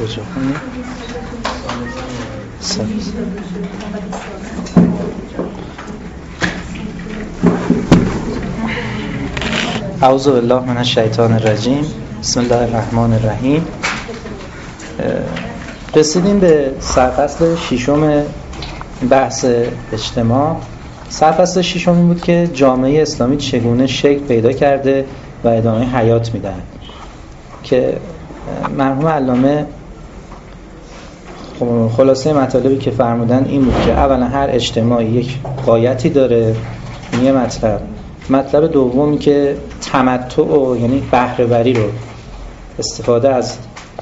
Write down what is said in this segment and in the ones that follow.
کجا خونی؟ اعوذ بالله من الشیطان الرجیم. بسم الله الرحمن الرحیم. رسیدیم به سرفصل ششم بحث اجتماع. سرفصل ششم این بود که جامعه اسلامی چگونه شکل پیدا کرده و ادامه حیات میدهد، که مرحوم علامه خلاصه مطالبی که فرمودن این بود که اولا هر اجتماعی یک غایتی داره، این یه مطلب دومی که تمتع و یعنی بهره وری رو، استفاده از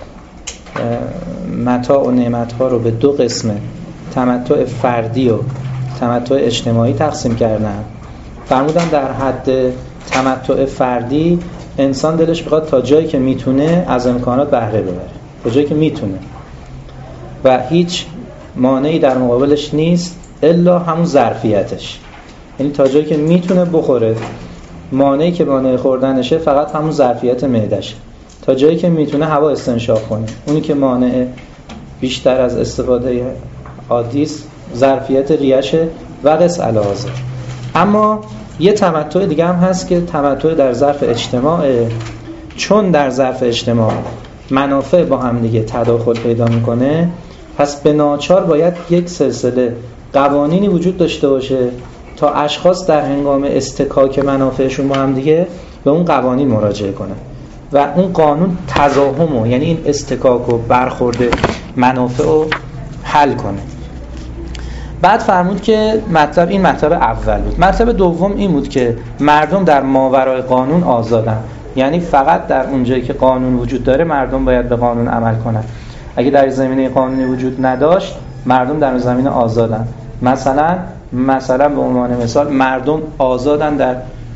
متاع و نعمت‌ها رو به دو قسمه، تمتع فردی و تمتع اجتماعی تقسیم کردن. فرمودن در حد تمتع فردی انسان دلش بخواد تا جایی که میتونه از امکانات بهره ببره، تا جایی که میتونه و هیچ مانعی در مقابلش نیست الا همون ظرفیتش، یعنی تا جایی که میتونه بخوره. مانعی که مانع خوردنشه فقط همون ظرفیت معده‌شه. تا جایی که میتونه هوا استنشاق کنه. اونی که مانع بیشتر از استفاده عادیست ظرفیت ریشه و قس علاوه. اما یه تمتع دیگه هم هست که تمتع در ظرف اجتماع، چون در ظرف اجتماع منافع با هم دیگه تداخل پیدا میکنه، پس به ناچار باید یک سلسله قوانینی وجود داشته باشه تا اشخاص در هنگام استکاک منافعشون با هم دیگه به اون قوانین مراجعه کنن و اون قانون تزاحمو، یعنی این استکاک و برخورد منافع رو حل کنه. بعد فرمود که این مطلب اول بود. مطلب دوم این بود که مردم در ماورای قانون آزادن، یعنی فقط در اونجایی که قانون وجود داره مردم باید به قانون عمل کنن. اگه در زمینه قانونی وجود نداشت مردم در زمینه آزادن. مثلا به عنوان مثال مردم آزادن در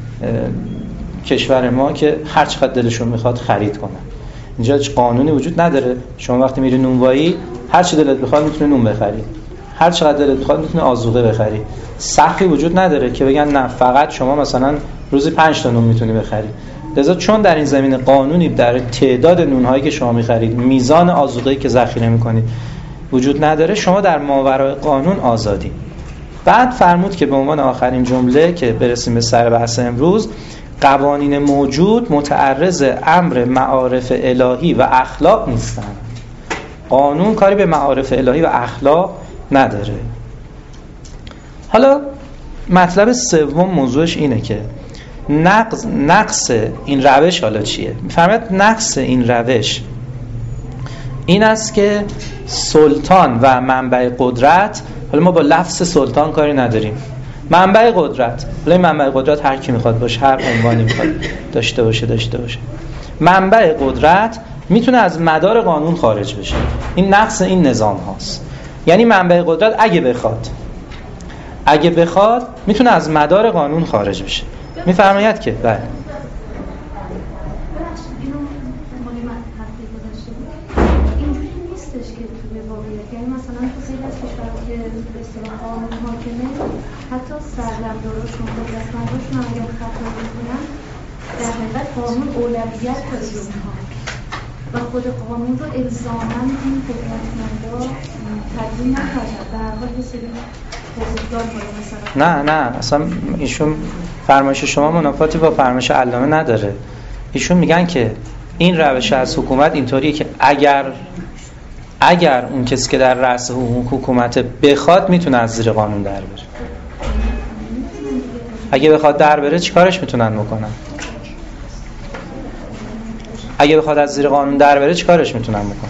کشور ما که هر چقدر دلشون میخواد خرید کنن. اینجا هیچ قانونی وجود نداره. شما وقتی میری نونوایی هر چی دلت بخواد میتونی نون بخری، هر چقدر دلت بخواد میتونی آذوقه بخری. سقفی وجود نداره که بگن نه فقط شما مثلا روزی 5 تا نون میتونی بخری. لذا چون در این زمینه قانونی در تعداد نونهایی که شما میخرید، میزان آذوقه‌ای که ذخیره میکنید وجود نداره، شما در ماورای قانون آزادی. بعد فرمود که به عنوان آخرین جمله که برسیم به سر بحث امروز، قوانین موجود متعرض امر معارف الهی و اخلاق نیستند. قانون کاری به معارف الهی و اخلاق نداره. حالا مطلب سوم موضوعش اینه که نقص این روش حالا چیه؟ می‌فرماید نقص این روش این است که سلطان و منبع قدرت، حالا ما با لفظ سلطان کاری نداریم، منبع قدرت، حالا این منبع قدرت هر کی میخواد باشه، هر عنوانی میخواد داشته باشه. منبع قدرت میتونه از مدار قانون خارج بشه. این نقص این نظام هاست. یعنی منبع قدرت اگه بخواد میتونه از مدار قانون خارج بشه. میفرماید که بله حتی سرلمداراشون و دستمنداشون هم اگر خطا میکنن در حقیقت قانون اولویت داره اونها و خود قانون رو الزاماً این قدرتمندا تدوین نکنه. در حال یه سری حقوقدار مثلا نه اصلا ایشون فرمایش شما منافاتی با فرمایش علامه نداره. ایشون میگن که این روش از حکومت اینطوریه که اگر اون کسی که در رأس حکومت بخواد میتونه از زیر قانون در بره. اگه بخواد در بره چیکارش میتونن بکنن؟ اگه بخواد از زیر قانون در بره چیکارش میتونن بکنن؟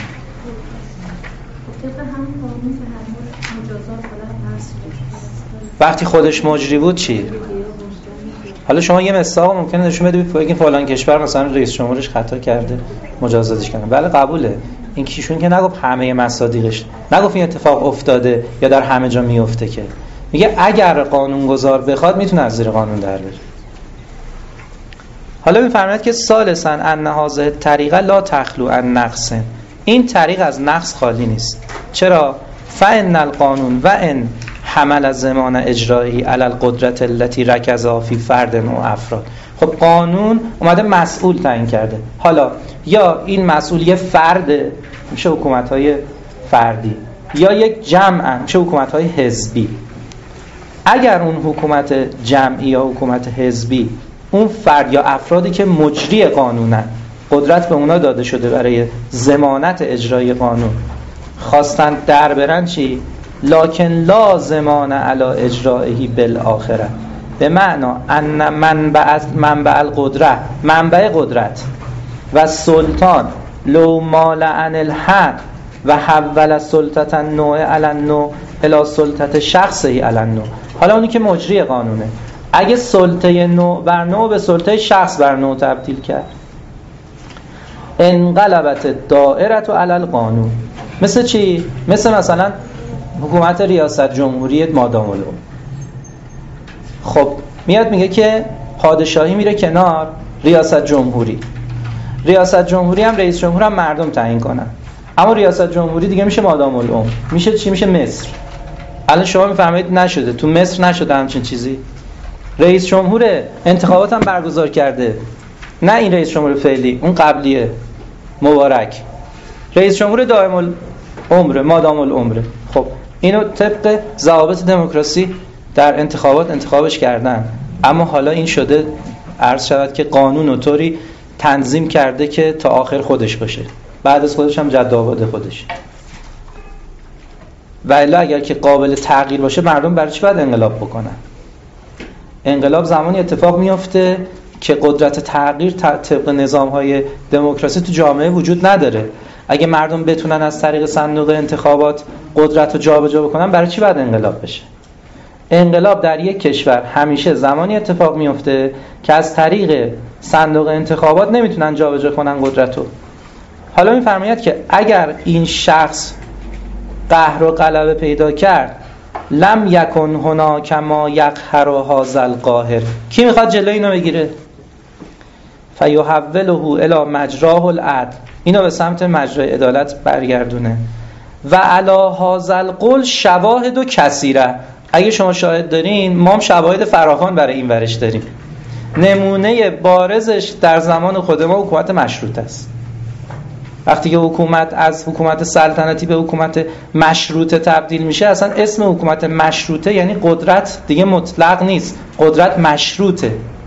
وقتی خودش مجری بود چی؟ حالا شما یه مثال ممکنه نشون بدید بگین فلان کشور مثلا رئیس جمهورش خطا کرده مجازاتش کنه. بله قبوله. این کیشون که نگفت همه مصادیقش، نگفت این اتفاق افتاده یا در همه جا میفته، که میگه اگر قانونگذار بخواد میتونه از زیر قانون در بره. حالا میفرماید که ثالثاً ان هذه الطریقه لا تخلو عن نقص. این طریق از نقص خالی نیست. چرا؟ فان القانون و ان حمل زمان اجرایی علی القدرت التي رکز فی فرد و افراد. خب قانون اومده مسئول تعیین کرده. حالا یا این مسئول یه فرده میشه حکومت‌های فردی، یا یک جمع میشه حکومت‌های حزبی. اگر اون حکومت جمعی یا حکومت حزبی اون فرد یا افرادی که مجری قانونن، قدرت به اونا داده شده برای ضمانت اجرای قانون، خواستن در برن چی؟ لکن لا ضمان علی اجرائه بالآخره، به معنا ان منبع القدرت، منبع قدرت و سلطان لو مال عن الحق و حول سلطة النوع علی النوع الی سلطة شخصی علی النوع. حالا اونی که مجری قانونه اگه سلطه نوع بر نوع به سلطه شخص بر نوع تبدیل کرد، انقلبت دائره علی القانون. مثل چی؟ مثلا حکومت ریاست جمهوری مادام العمر. خب میاد میگه که پادشاهی میره کنار ریاست جمهوری. ریاست جمهوری هم رئیس جمهور هم مردم تعیین کنن، اما ریاست جمهوری دیگه میشه مادام العمر. میشه چی؟ میشه مصر. الان شما میفرمایید نشده، تو مصر نشده همچین چیزی. رئیس جمهور انتخابات هم برگزار کرده، نه این رئیس جمهور فعلی، اون قبلیه مبارک. رئیس جمهور دائم العمر مادام العمر. خب اینو طبق ضوابط دموکراسی در انتخابات انتخابش کردن، اما حالا این شده عرض شود که قانون و طوری تنظیم کرده که تا آخر خودش باشه، بعد از خودش هم جد آباد خودش. و الا اگر که قابل تغییر باشه مردم برای چی باید انقلاب بکنن؟ انقلاب زمانی اتفاق میفته که قدرت تغییر طبق نظام‌های دموکراسی تو جامعه وجود نداره. اگه مردم بتونن از طریق صندوق انتخابات قدرت رو جابجا بکنن، برای چی باید انقلاب بشه؟ انقلاب در یک کشور همیشه زمانی اتفاق میفته که از طریق صندوق انتخابات نمیتونن جابجا کنن قدرت رو. حالا میفرماید که اگر این شخص قهر و غلبه پیدا کرد، لم یکن هناک ما یقهر هذا القاهر، کی میخواد جلوی اینو بگیره؟ فیحوله الی مجراه العدل، اینو به سمت مجرای عدالت برگردونه. و علی هذا القول شواهد کثیره، اگه شما شاهد دارین ما هم شواهد فراوان برای این ورش داریم. نمونه بارزش در زمان خود ما حکومت مشروطه است. وقتی که حکومت از حکومت سلطنتی به حکومت مشروطه تبدیل میشه، اصلا اسم حکومت مشروطه یعنی قدرت دیگه مطلق نیست، قدرت مشروطه.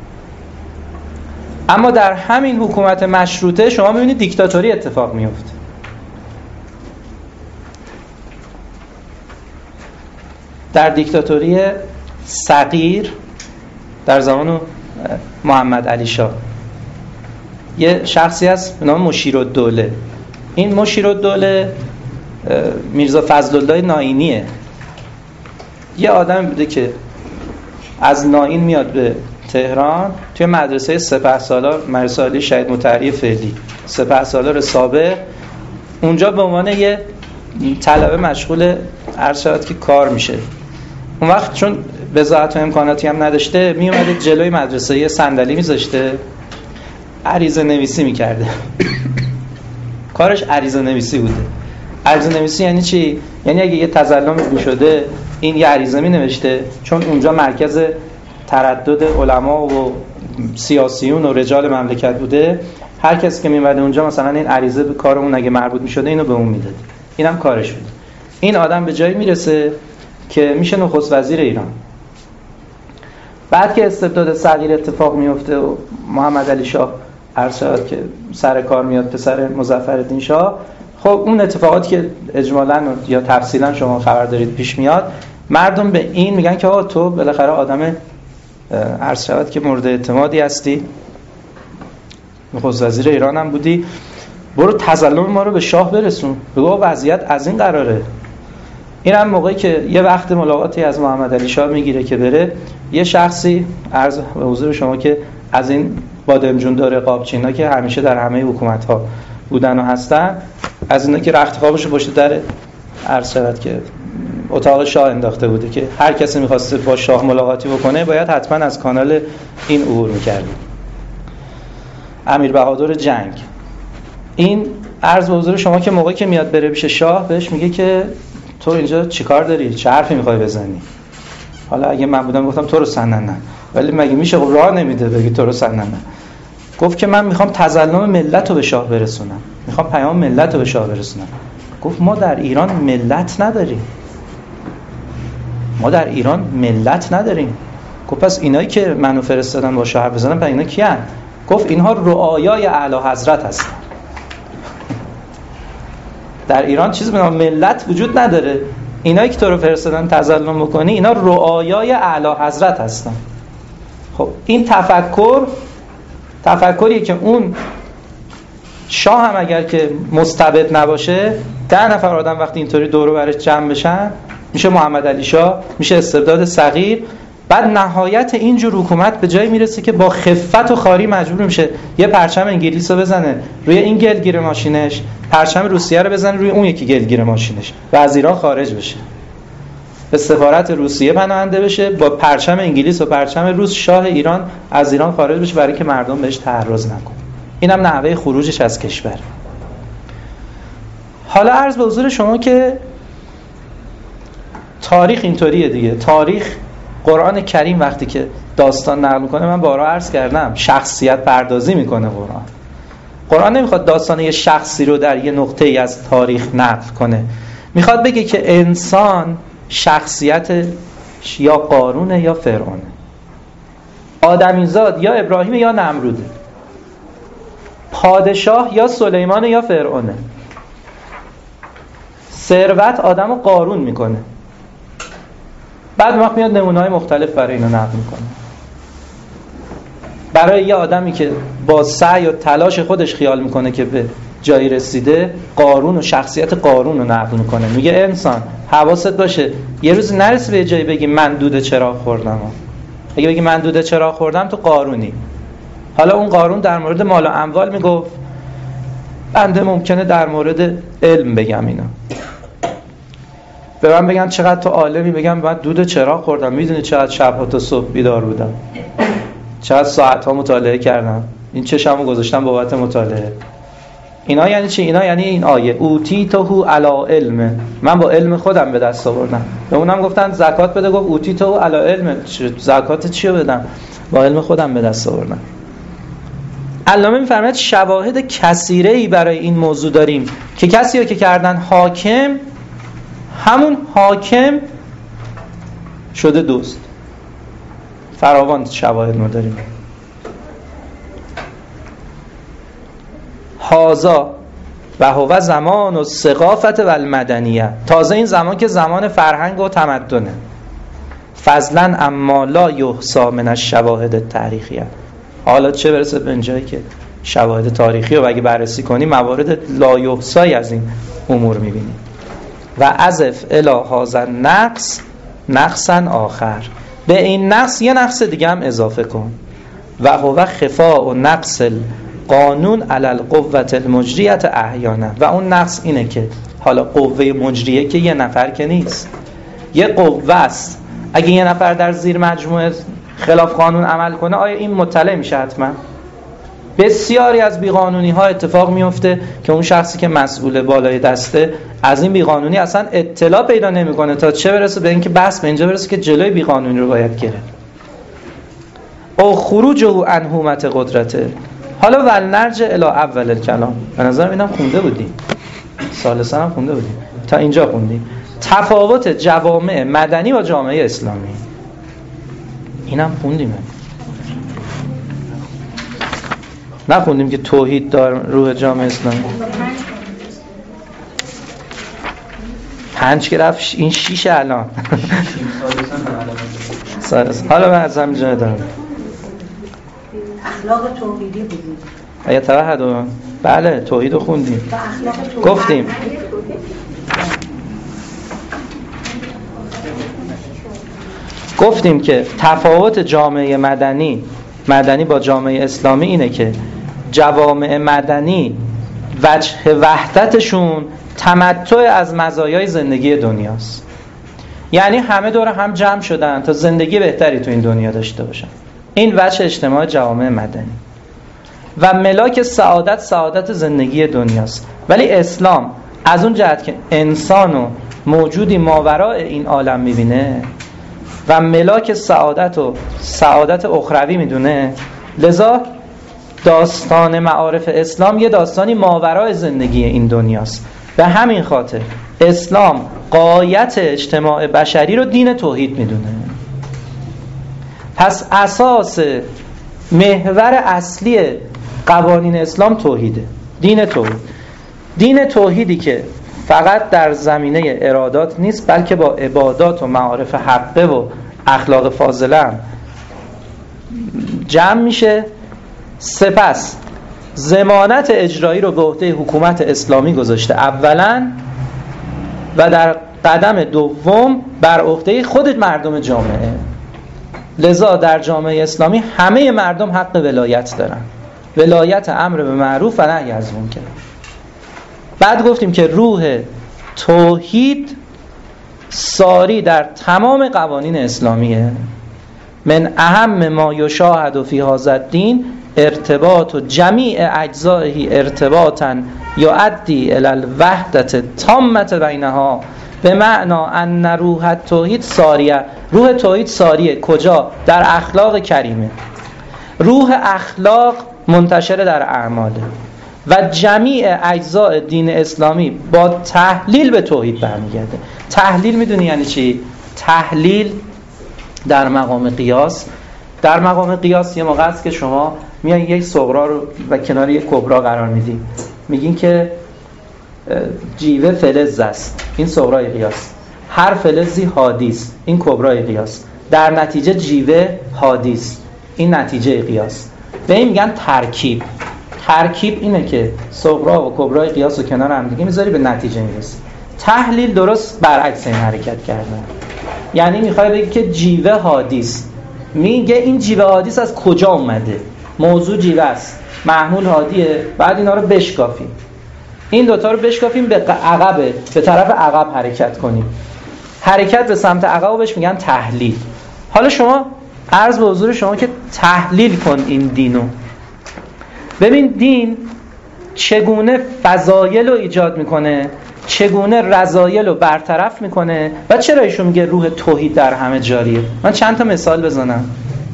اما در همین حکومت مشروطه شما میبینید دیکتاتوری اتفاق میفته. در دیکتاتوری صغیر در زمان محمد علی شاه یه شخصی هست به نام مشیرالدوله. این مشیرالدوله میرزا فضلالله نائینیه. یه آدم بوده که از نائین میاد به تهران، توی مدرسه سپهسالار، مدرسه عالی شهید مطهری فعلی، سپهسالار سابق، اونجا به عنوان یه طلبه مشغول عرض شود که کار میشه. اون وقت چون بضاعت و امکاناتی هم نداشته، می اومده جلوی مدرسه یه صندلی میذاشته، عریضه نویسی میکرده. کارش عریضه نویسی بوده. عریضه نویسی یعنی چی؟ یعنی اگه یه تظلمی میشده، این یه عریضه می نوشته، چون اونجا مرکز تردد علما و سیاسیون و رجال مملکت بوده، هر کسی که میومده اونجا مثلا این عریضه به کار اون اگه مربوط میشده اینو به اون میداد. اینم کارش بود. این آدم به جایی میرسه که میشه نخست وزیر ایران. بعد که استبداد صغیر اتفاق میفته و محمد علی شاه عرض شد که سر کار میاد، پسر مظفرالدین شاه، خب اون اتفاقاتی که اجمالاً یا تفصیلاً شما خبر دارید پیش میاد، مردم به این میگن که تو بالاخره آدم عرض شد که مورد اعتمادی هستی، نخست وزیر ایران هم بودی، برو تظلم ما رو به شاه برسون، بگو وضعیت از این قراره. این هم موقعی که یه وقت ملاقاتی از محمد علی شاه میگیره که بره، یه شخصی عرض به حضور شما که از این بادمجون رقابچینا که همیشه در همه حکومت‌ها بودن و هستن، از اینا که رخت خوابشو پشت در عرض شود که اتاق شاه انداخته بوده که هر کسی می‌خواسته با شاه ملاقاتی بکنه باید حتما از کانال این عبور می‌کرد. امیر بهادر جنگ. این عرض به حضور شما که موقعی که میاد بره پیش شاه، بهش میگه که تو اینجا چیکار داری؟ چه حرفی می‌خوای بزنی؟ حالا اگه من بودم گفتم تو رو سننه، ولی مگه میشه؟ خب راه نمیده بگی تو رو سننه. گفت که من میخوام تظلم ملت رو به شاه برسونم، میخوام پیام ملت رو به شاه برسونم. گفت ما در ایران ملت نداریم، ما در ایران ملت نداریم. گفت پس اینایی که منو فرستادن با شاه حرف بزنن، پس اینا کیان؟ گفت اینها رعایای اعلی حضرت هستن. در ایران چیزی به نام ملت وجود نداره. اینایی که تو رو فرستادن تظلم بکنی، اینا رعایای اعلی حضرت هستن. خب این تفکریه که اون شاه هم اگر که مستبد نباشه، 10 نفر آدم وقتی اینطوری دور و برش جمع بشن میشه محمد علی شاه، میشه استبداد صغیر. بعد نهایت اینجور حکومت به جایی میرسه که با خفت و خاری مجبور میشه یه پرچم انگلیس رو بزنه روی این گلگیر ماشینش، پرچم روسیه رو بزنه روی اون یکی گلگیر ماشینش و از ایران خارج بشه، به سفارت روسیه پناهنده بشه، با پرچم انگلیس و پرچم روس شاه ایران از ایران خارج بشه برای که مردم بهش تعرض نکنه. اینم نحوه خروجش از کشور. حالا عرض به حضور شما که تاریخ اینطوریه دیگه. تاریخ قرآن کریم وقتی که داستان نقل میکنه، من بارها عرض کردم، شخصیت پردازی میکنه. قرآن نمیخواد داستان یه شخصی رو در یه نقطه‌ای از تاریخ نقل کنه، میخواد بگه که انسان شخصیت یا قارونه یا فرعونه، آدمیزاد یا ابراهیم یا نمروده، پادشاه یا سلیمان یا فرعونه. ثروت آدمو قارون میکنه. بعد وقت میاد نمونه‌های مختلف برای اینو نقل میکنه. برای یه آدمی که با سعی و تلاش خودش خیال میکنه که به جایی رسیده، قارون و شخصیت قارون رو نقل میکنه. میگه انسان حواست باشه یه روز نرسی به جایی بگی من دود چراغ خوردم. اگه بگی من دود چراغ خوردم تو قارونی. حالا اون قارون در مورد مال و اموال میگفت، بنده ممکنه در مورد علم بگم اینا. به من بگن چقدر تو عالمی، بگم من دود چراغ خوردم. میدونی چقدر شب‌ها تا صبح بیدار بودم، چقدر ساعت‌ها مطالعه کردم، این چشمو گذاشتم بابت مطالعه. اینا یعنی چی؟ اینا یعنی این آیه اوتیتهو علی علم، من با علم خودم به دست آوردم. به اونم گفتن زکات بده، گفت اوتیتهو علی علم، زکات چی بدم؟ با علم خودم به دست آوردم. علامه می‌فرماید شواهد کثیره‌ای برای این موضوع داریم که کسی‌ها که کردن حاکم، همون حاکم شده دوست. فراوان شواهد ما داریم. هازا و هو زمان و ثقافت و المدنیه، تازه این زمان که زمان فرهنگ و تمدنه. فضلا اما لا یحصا من الشواهد التاریخیه. حالا چه برسه به اینجایی که شواهد تاریخی رو اگه بررسی کنی، موارد لا یحصایی از این امور می‌بینی. و اضف الی هذا النقص نقصا آخر، به این نقص یه نقص دیگه هم اضافه کن. و هو خفاء و نقص قانون علی القوة المجریة احیانا. و اون نقص اینه که حالا قوه مجریه که یه نفر که نیست، یه قوه است. اگه یه نفر در زیر مجموعه خلاف قانون عمل کنه، آیا این مطلع میشه؟ حتما. بسیاری از بیقانونی ها اتفاق میفته که اون شخصی که مسئول بالای دسته از این بیقانونی اصلا اطلاع پیدا نمیکنه، تا چه برسه به اینکه بحث به اینجا برسه که جلوی بیقانونی رو باید گرفت. او خروجه عن حومت قدرته. حالا ولنرجع الی اول الکلام. به نظرم اینم خونده بودیم، ثالثا هم خونده بودیم، تا اینجا خوندیم. تفاوت جوامع مدنی و جامعه اسلامی، اینم خوندیم. نخوندیم که توحید دار روح جامعه اسلامی 5 که رفت، این 6 الان. حالا من از همینجا ادامه. اخلاق توحیدی بودیم. آیا توحید؟ بله توحید رو خوندیم، گفتیم که تفاوت جامعه مدنی با جامعه اسلامی اینه که جوامع مدنی وجه وحدتشون تمتع از مزایای زندگی دنیاست. یعنی همه دور هم جمع شدن تا زندگی بهتری تو این دنیا داشته باشن. این وجه اجتماع جوامع مدنی. و ملاک سعادت زندگی دنیاست. ولی اسلام از اون جهت که انسانو موجودی ماورای این عالم میبینه و ملاک سعادت اخروی میدونه، لذا داستان معارف اسلام یه داستانی ماورای زندگی این دنیاست. به همین خاطر اسلام غایت اجتماع بشری رو دین توحید میدونه. پس اساس محور اصلی قوانین اسلام توحیده، دین توحید. دین توحیدی که فقط در زمینه ارادات نیست، بلکه با عبادات و معارف حقه و اخلاق فاضله هم جمع میشه. سپس ضمانت اجرایی رو به عهده حکومت اسلامی گذاشته اولا، و در قدم دوم بر عهده خود مردم جامعه. لذا در جامعه اسلامی همه مردم حق ولایت دارن، ولایت امر به معروف و نهی از منکر. بعد گفتیم که روح توحید ساری در تمام قوانین اسلامیه. من اهم ما یشاهد فی هذا الدین ارتباط جمیع اجزائه ارتباطا یؤدی الی الوحدة تامة بینها، به معنی ان روح توحید ساریه. روح توحید ساریه کجا؟ در اخلاق کریمه. روح اخلاق منتشر در اعماله و جمیع اجزاء دین اسلامی با تحلیل به توحید برمیگرده. تحلیل میدونی یعنی چی؟ تحلیل در مقام قیاس. در مقام قیاس یه موقع است که شما میان یک صغرا رو و کنار یک کبرا قرار میدی، میگین که جیوه فلز است، این صغرای قیاس. هر فلزی حادیث، این کبرای قیاس. در نتیجه جیوه حادیث، این نتیجه قیاس. به این میگن ترکیب. ترکیب اینه که صغرا و کبرای قیاس رو کنار هم دیگه میذاری به نتیجه میرسی. تحلیل درست برعکس این حرکت کردن. یعنی میخوای بگی که جیوه حادیث، میگه این جیوه حادیث از کجا اومده؟ موضوع جیوه است، محمول حادیه، بعد اینا رو بشکافیم، این دوتا رو بشکافیم به عقبه، به طرف عقب حرکت کنیم. حرکت به سمت عقب بهش میگن تحلیل. حالا شما عرض به حضور شما که تحلیل کن این دینو، ببین دین چگونه فضایل رو ایجاد میکنه، چگونه رذایل رو برطرف میکنه و چرا ایشون میگه روح توحید در همه جاریه. من چند تا مثال بزنم.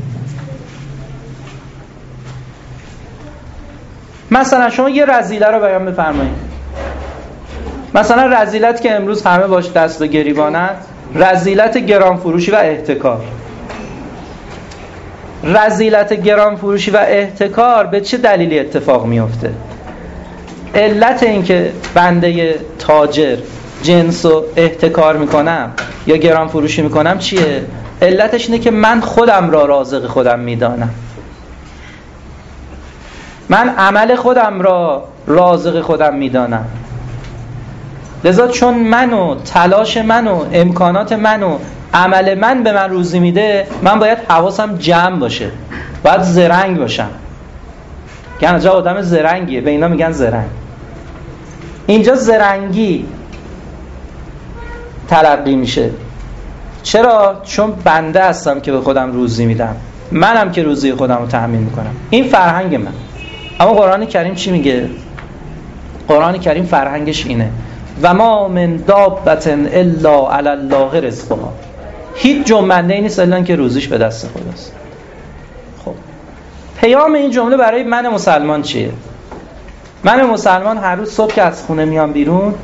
مثلا شما یه رذیله رو بیان بفرمایید. مثلا رذیلت که امروز همه باش دست و گریبانند، رذیلت گران فروشی و احتکار. رذیلت گران فروشی و احتکار به چه دلیلی اتفاق میفته؟ علت این که بنده تاجر جنس رو احتکار میکنم یا گران فروشی میکنم چیه؟ علتش اینه که من خودم را رازق خودم میدانم، من عمل خودم را رازق خودم میدانم. لذا چون منو، تلاش منو، امکانات منو، عمل من به من روزی میده، من باید حواسم جمع باشه، باید زرنگ باشم. یعنی جا آدم زرنگیه، به اینا میگن زرنگ. اینجا زرنگی تلقی میشه. چرا؟ چون بنده هستم که به خودم روزی میدم، منم که روزی خودم رو تأمین میکنم. این فرهنگ من. اما قرآن کریم چی میگه؟ قرآن کریم فرهنگش اینه: و ما من دابة الا علی الله رزقها. هیچ جنبنده ای نیست الا که روزیش به دست خداست. خب پیام این جمله برای من مسلمان چیه؟ من مسلمان هر روز صبح که از خونه میام بیرون،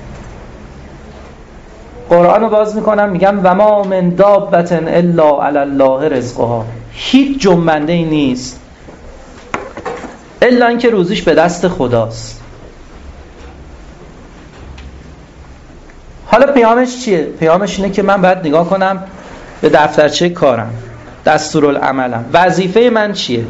قرآن رو باز میکنم، میگم و ما من دابة الا علی الله رزقها. هیچ جنبنده ای نیست الا اینکه روزیش به دست خداست. حالا پیامش چیه؟ پیامش اینه که من باید نگاه کنم به دفترچه کارم، دستورالعملم، وظیفه من چیه؟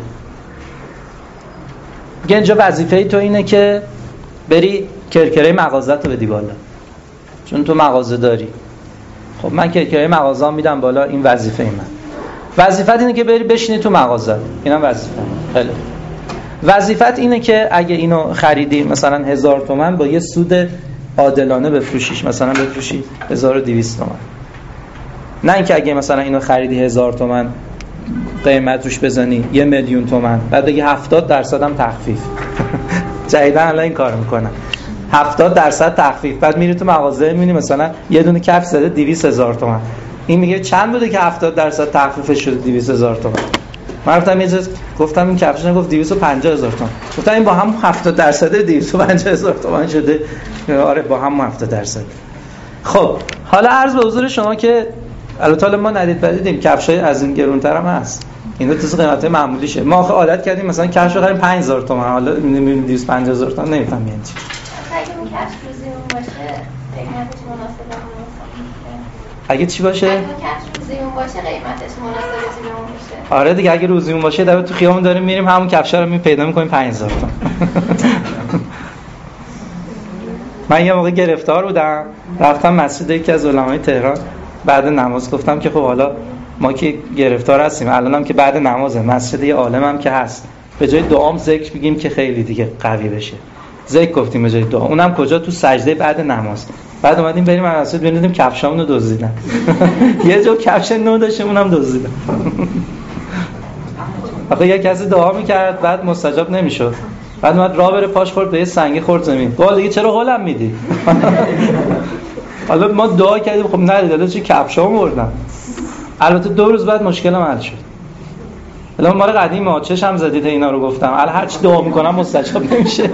میگه اینجا وظیفه تو اینه که بری کرکره مغازت رو بدی بالا، چون تو مغازه داری. خب من کرکره مغازه میدم بالا، این وظیفه من. وظیفت اینه که بری بشینی تو مغازه، اینم وظیفه من. خیلی وظیفت اینه که اگه اینو خریدی مثلا 1000 تومان، با یه سود عادلانه بفروشیش، مثلا بفروشی 1200 تومان. نه اینکه اگه مثلا اینو خریدی 1000 تومان قیمت روش بزنی 1,000,000 تومان، بعد بگی 70% هم تخفیف. جدیدن الان این کارو میکنن، 70% تخفیف. بعد میری تو مغازه میبینی مثلا یه دونه کفش زده 200,000 تومان. این میگه چند بوده که 70% تخفیفش شده 200,000 تومان؟ من رفتم یه جز گفتم این کفشش گفت 250,000 تومان. گفتم این با هم 70% 250,000 تومان شده. آره با هم 70%. خب حالا عرض به حضور شما که البته ما ندید بدیدیم کفشای از این گرونتر هم هست. اینا تو قیمت معمولیشه. ما آخه عادت کردیم مثلا کفش بخریم 5,000 تومان، حالا می‌بینیم 250,000 تومان نمی‌فهمم یعنی چی. اگه اون کفش روزیمون باشه قیمتش مناسب باشه. اگه چی باشه؟ اگه کفش روزیمون باشه قیمتش مناسب روزیمون باشه. آره دیگه اگه روزیمون باشه در تو خیابون داریم میریم همون کفشا رو پیدا می‌کنیم 5,000 تومان. من یه موقع گرفتار بودم رفتم مسجد یکی از علمای تهران بعد نماز گفتم که خب حالا ما که گرفتار هستیم الانم که بعد نمازه مسجد یه عالمم که هست به جای دعام ذکر بگیم که خیلی دیگه قوی بشه ذکر گفتیم به جای دعا اونم کجا تو سجده بعد نماز بعد اومدیم بریم مسجد ببینیم کفشامونو دزدیدن یه جو کفش نو داشتیم اونم دزدیدن آخه یه کسی دعا میکرد بعد مستجاب نمیشد بعد اومد راه بره پاش خورد به یه سنگی خورد زمین گفت دیگه چرا هولم میدی حالا ما دعا کردیم خب ندید حالا چه کفشامو بردم البته 2 روز بعد مشکلم حل شد الان ما رو قدیم چشم زدید اینا رو گفتم الان هر چی دعا میکنم مستجاب نمیشه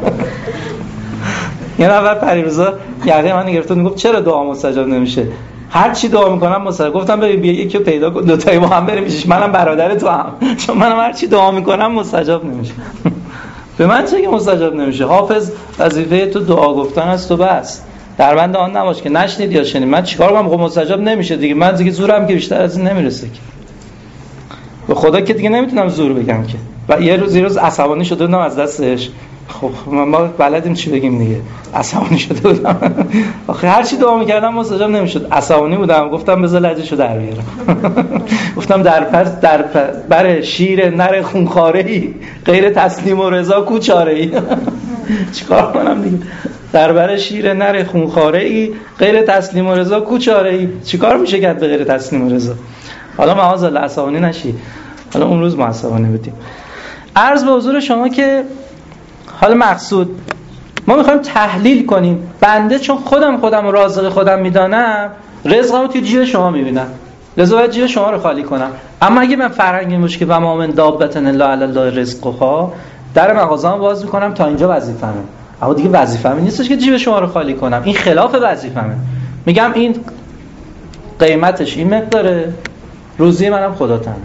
یه نفر پریروزا یقه من گرفت میگفت چرا دعا مستجاب نمیشه هر چی دعا میکنم مستجاب گفتم ببین بیا یکی رو پیدا کن دو تایی با هم بریم پیشش منم برادر تو هم چون منم هر چی دعا میکنم مستجاب نمیشه به من چه که مستجاب نمیشه حافظ وظیفه تو دعا گفتن است تو بس در بند آن نباش که نشنید یا شنید من چیکار کنم خب مستجاب نمیشه دیگه من دیگه زورم که بیشتر از این نمیرسه که به خدا که دیگه نمیتونم زور بگم که و یه روز عصبانی شده بودم از دستش خب ما بلدیم چی بگیم دیگه عصبانی شده بودم آخه هر چی دعا میکردم مستجاب نمیشد عصبانی بودم گفتم بذار لجه‌شو در بیارم گفتم در بر شیر نر خونخواره‌ای غیر تسلیم و رضا کوچاره‌ای چیکار کنم دیگه در بر شیر نر خونخواره‌ای غیر تسلیم و رضا کوچاره‌ای چیکار میشه کرد به غیر تسلیم و رضا حالا معاذالله عصبانی نشی حالا اون روز ما عصبانی بودیم عرض به حضور شما که حالا مقصود ما میخوایم تحلیل کنیم بنده چون خودم رازق خودم میدانم رزقمو توی جیب شما میبینم لذا باید جیب شما رو خالی کنم اما اگه من فرهنگی باشه که و ما من دابة الا علی الله رزقها در مغازه‌ام باز میکنم تا اینجا وظیفه‌مه اما دیگه وظیفه‌م نیستش که جیب شما رو خالی کنم این خلاف وظیفه‌مه میگم این قیمتش این مقداره روزی منم خدا تامین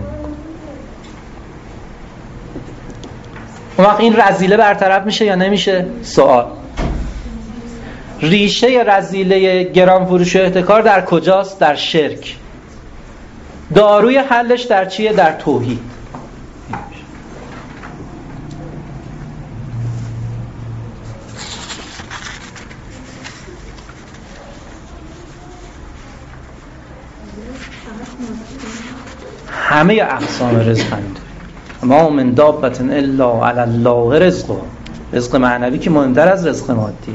اون وقت این رذیله برطرف میشه یا نمیشه؟ سوال ریشه رذیله گران فروش و احتکار در کجاست؟ در شرک داروی حلش در چیه؟ در توحید همه اقسام رزق همینطور ما من دابة الا علی الله رزقها رزق معنوی که مهمتر از رزق مادیه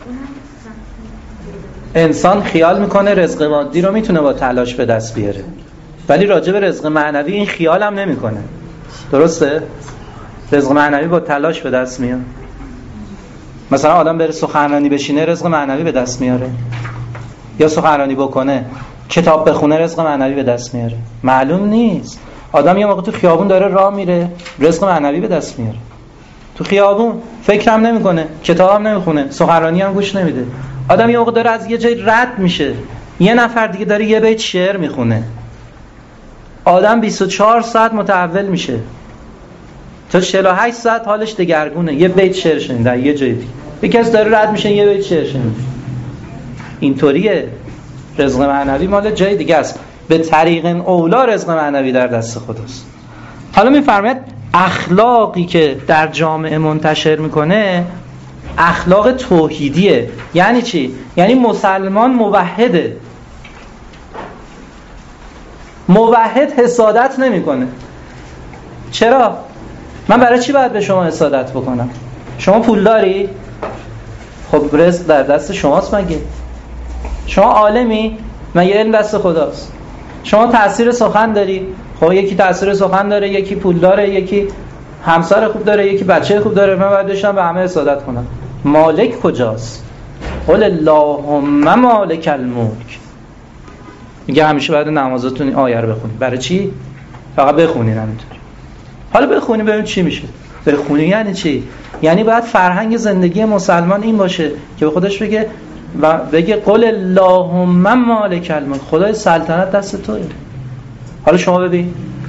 انسان خیال میکنه رزق مادی رو میتونه با تلاش به دست بیاره ولی راجع به رزق معنوی این خیال هم نمیکنه درسته؟ رزق معنوی با تلاش به دست میاد مثلا آدم بره سخنرانی بشینه رزق معنوی به دست میاره یا سخنرانی بکنه کتاب بخونه رزق معنوی به دست میاره معلوم نیست آدم یه موقع تو خیابون داره راه میره رزق معنوی به دست میاره تو خیابون فکرم نمیکنه کتابم نمیخونه سخنرانی هم گوش نمیده آدم یه موقع داره از یه جای رد میشه یه نفر دیگه داره یه بیت شعر میخونه آدم 24 ساعت متحول میشه تا 48 ساعت حالش دگرگونه یه بیت شعر شنیده یه جای دیگه یکی از داره رد میشه یه بیت شعر شنیده اینطوریه رزق معنوی مال جای دیگه است به طریق اولا رزق معنوی در دست خداست حالا میفرماید اخلاقی که در جامعه منتشر میکنه اخلاق توحیدیه یعنی چی؟ یعنی مسلمان موحده موحد حسادت نمیکنه چرا؟ من برای چی باید به شما حسادت بکنم؟ شما پول داری؟ خب رزق در دست شماست مگه؟ شما عالمی؟ مگه علم دست خداست شما تأثیر سخن داری؟ خب یکی تأثیر سخن داره یکی پول داره یکی همسر خوب داره یکی بچه خوب داره من باید بشم به همه حسادت کنم مالک کجاست؟ قل اللهم مالک الملک میگه همیشه بعد نمازتون آیه رو بخونید برای چی؟ فقط بخونید همینطور حالا بخونی ببین چی میشه. بخونی یعنی چی؟ یعنی باید فرهنگ زندگی مسلمان این باشه که به خودش بگه و بگه قل اللهم مالک الملک، خدای سلطنت دست توئه. حالا شما ببین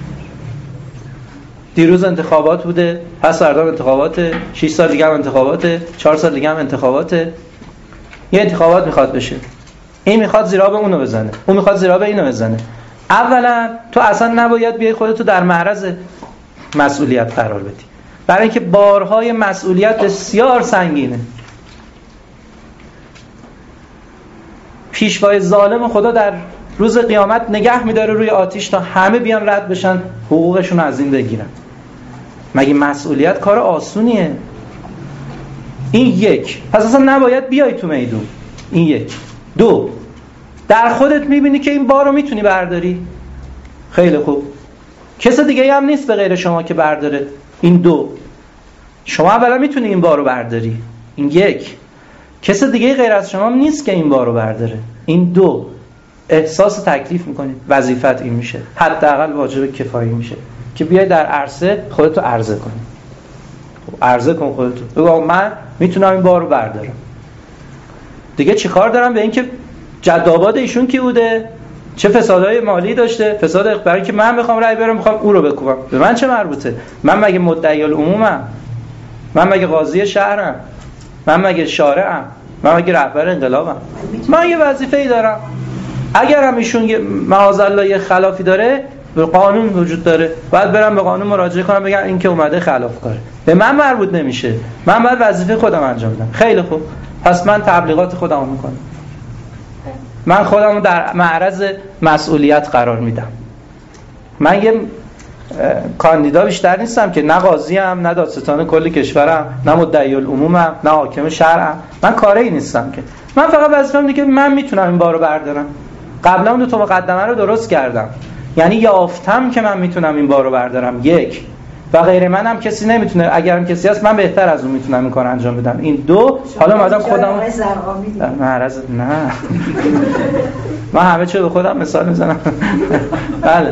دیروز انتخابات بوده، پس فردا انتخاباته، 6 سال دیگه هم انتخاباته، 4 سال دیگه هم انتخاباته. یه انتخابات میخواد بشه، این میخواد زیرا به اونو بزنه، اون میخواد زیرا به اینو بزنه. اولا تو اصلا نباید بیای خودتو در معرض مسئولیت قرار بدی، برای اینکه بارهای مسئولیت بسیار سنگینه. پیشوای ظالم خدا در روز قیامت نگه میداره روی آتیش تا همه بیان رد بشن حقوقشون از این بگیرن. مگه مسئولیت کار آسونیه؟ این یک. پس اصلا نباید بیای تو میدون. این یک. دو، در خودت میبینی که این بار رو میتونی برداری. خیلی خوب. کس دیگه هم نیست به غیر شما که برداره. این دو. شما اولا میتونی این بار رو برداری. این یک. کس دیگه غیر از شما نیست که این بار رو برداره. این دو. احساس تکلیف میکنید، وظیفت این میشه، حداقل واجب کفایی میشه که بیای در عرصه خودتو عرضه کنی. عرضه کن خودتو، بگو من میتونم این بار رو بردارم. دیگه چی کار دارم به اینکه جدآباد ایشون کی بوده، چه فسادهای مالی داشته، فساد برای که من بخوام رأی برم میخوام او رو بکوبم، به من چه مربوطه؟ من مگه مدعی العمومم؟ من مگه قاضی شهرم؟ من مگه شارعم؟ من مگه رهبر انقلابم؟ من یه وظیفه‌ای دارم. اگر هم ایشون معاذالله یه خلافی داره، به قانون وجود داره، باید برم به قانون مراجعه کنم بگم این که اومده خلاف کاره، به من مربوط نمیشه، من باید وظیفه خودم انجام بدم. خیلی خوب، پس من تبلیغات خودم رو میکنم، من خودم رو در معرض مسئولیت قرار میدم. من یه کاندیدا بیشتر نیستم که، نه قاضی ام، نه دادستان کل کشورم، نه مدعی العمومم، نه حاکم شهرم. من کاری نیستم که، من فقط وظیفه‌م دیگه من میتونم این بارو بردارم. قبلا اون دو تا مقدمه رو درست کردم، یعنی یافتم که من میتونم این بارو بردارم. یک، و غیر منم کسی نمیتونه. اگرم کسی هست من بهتر از اون میتونم این کارو انجام بدم. این دو. حالا اومدم خودم معرض نه من همه چیو به خودم مثال میزنم. بله.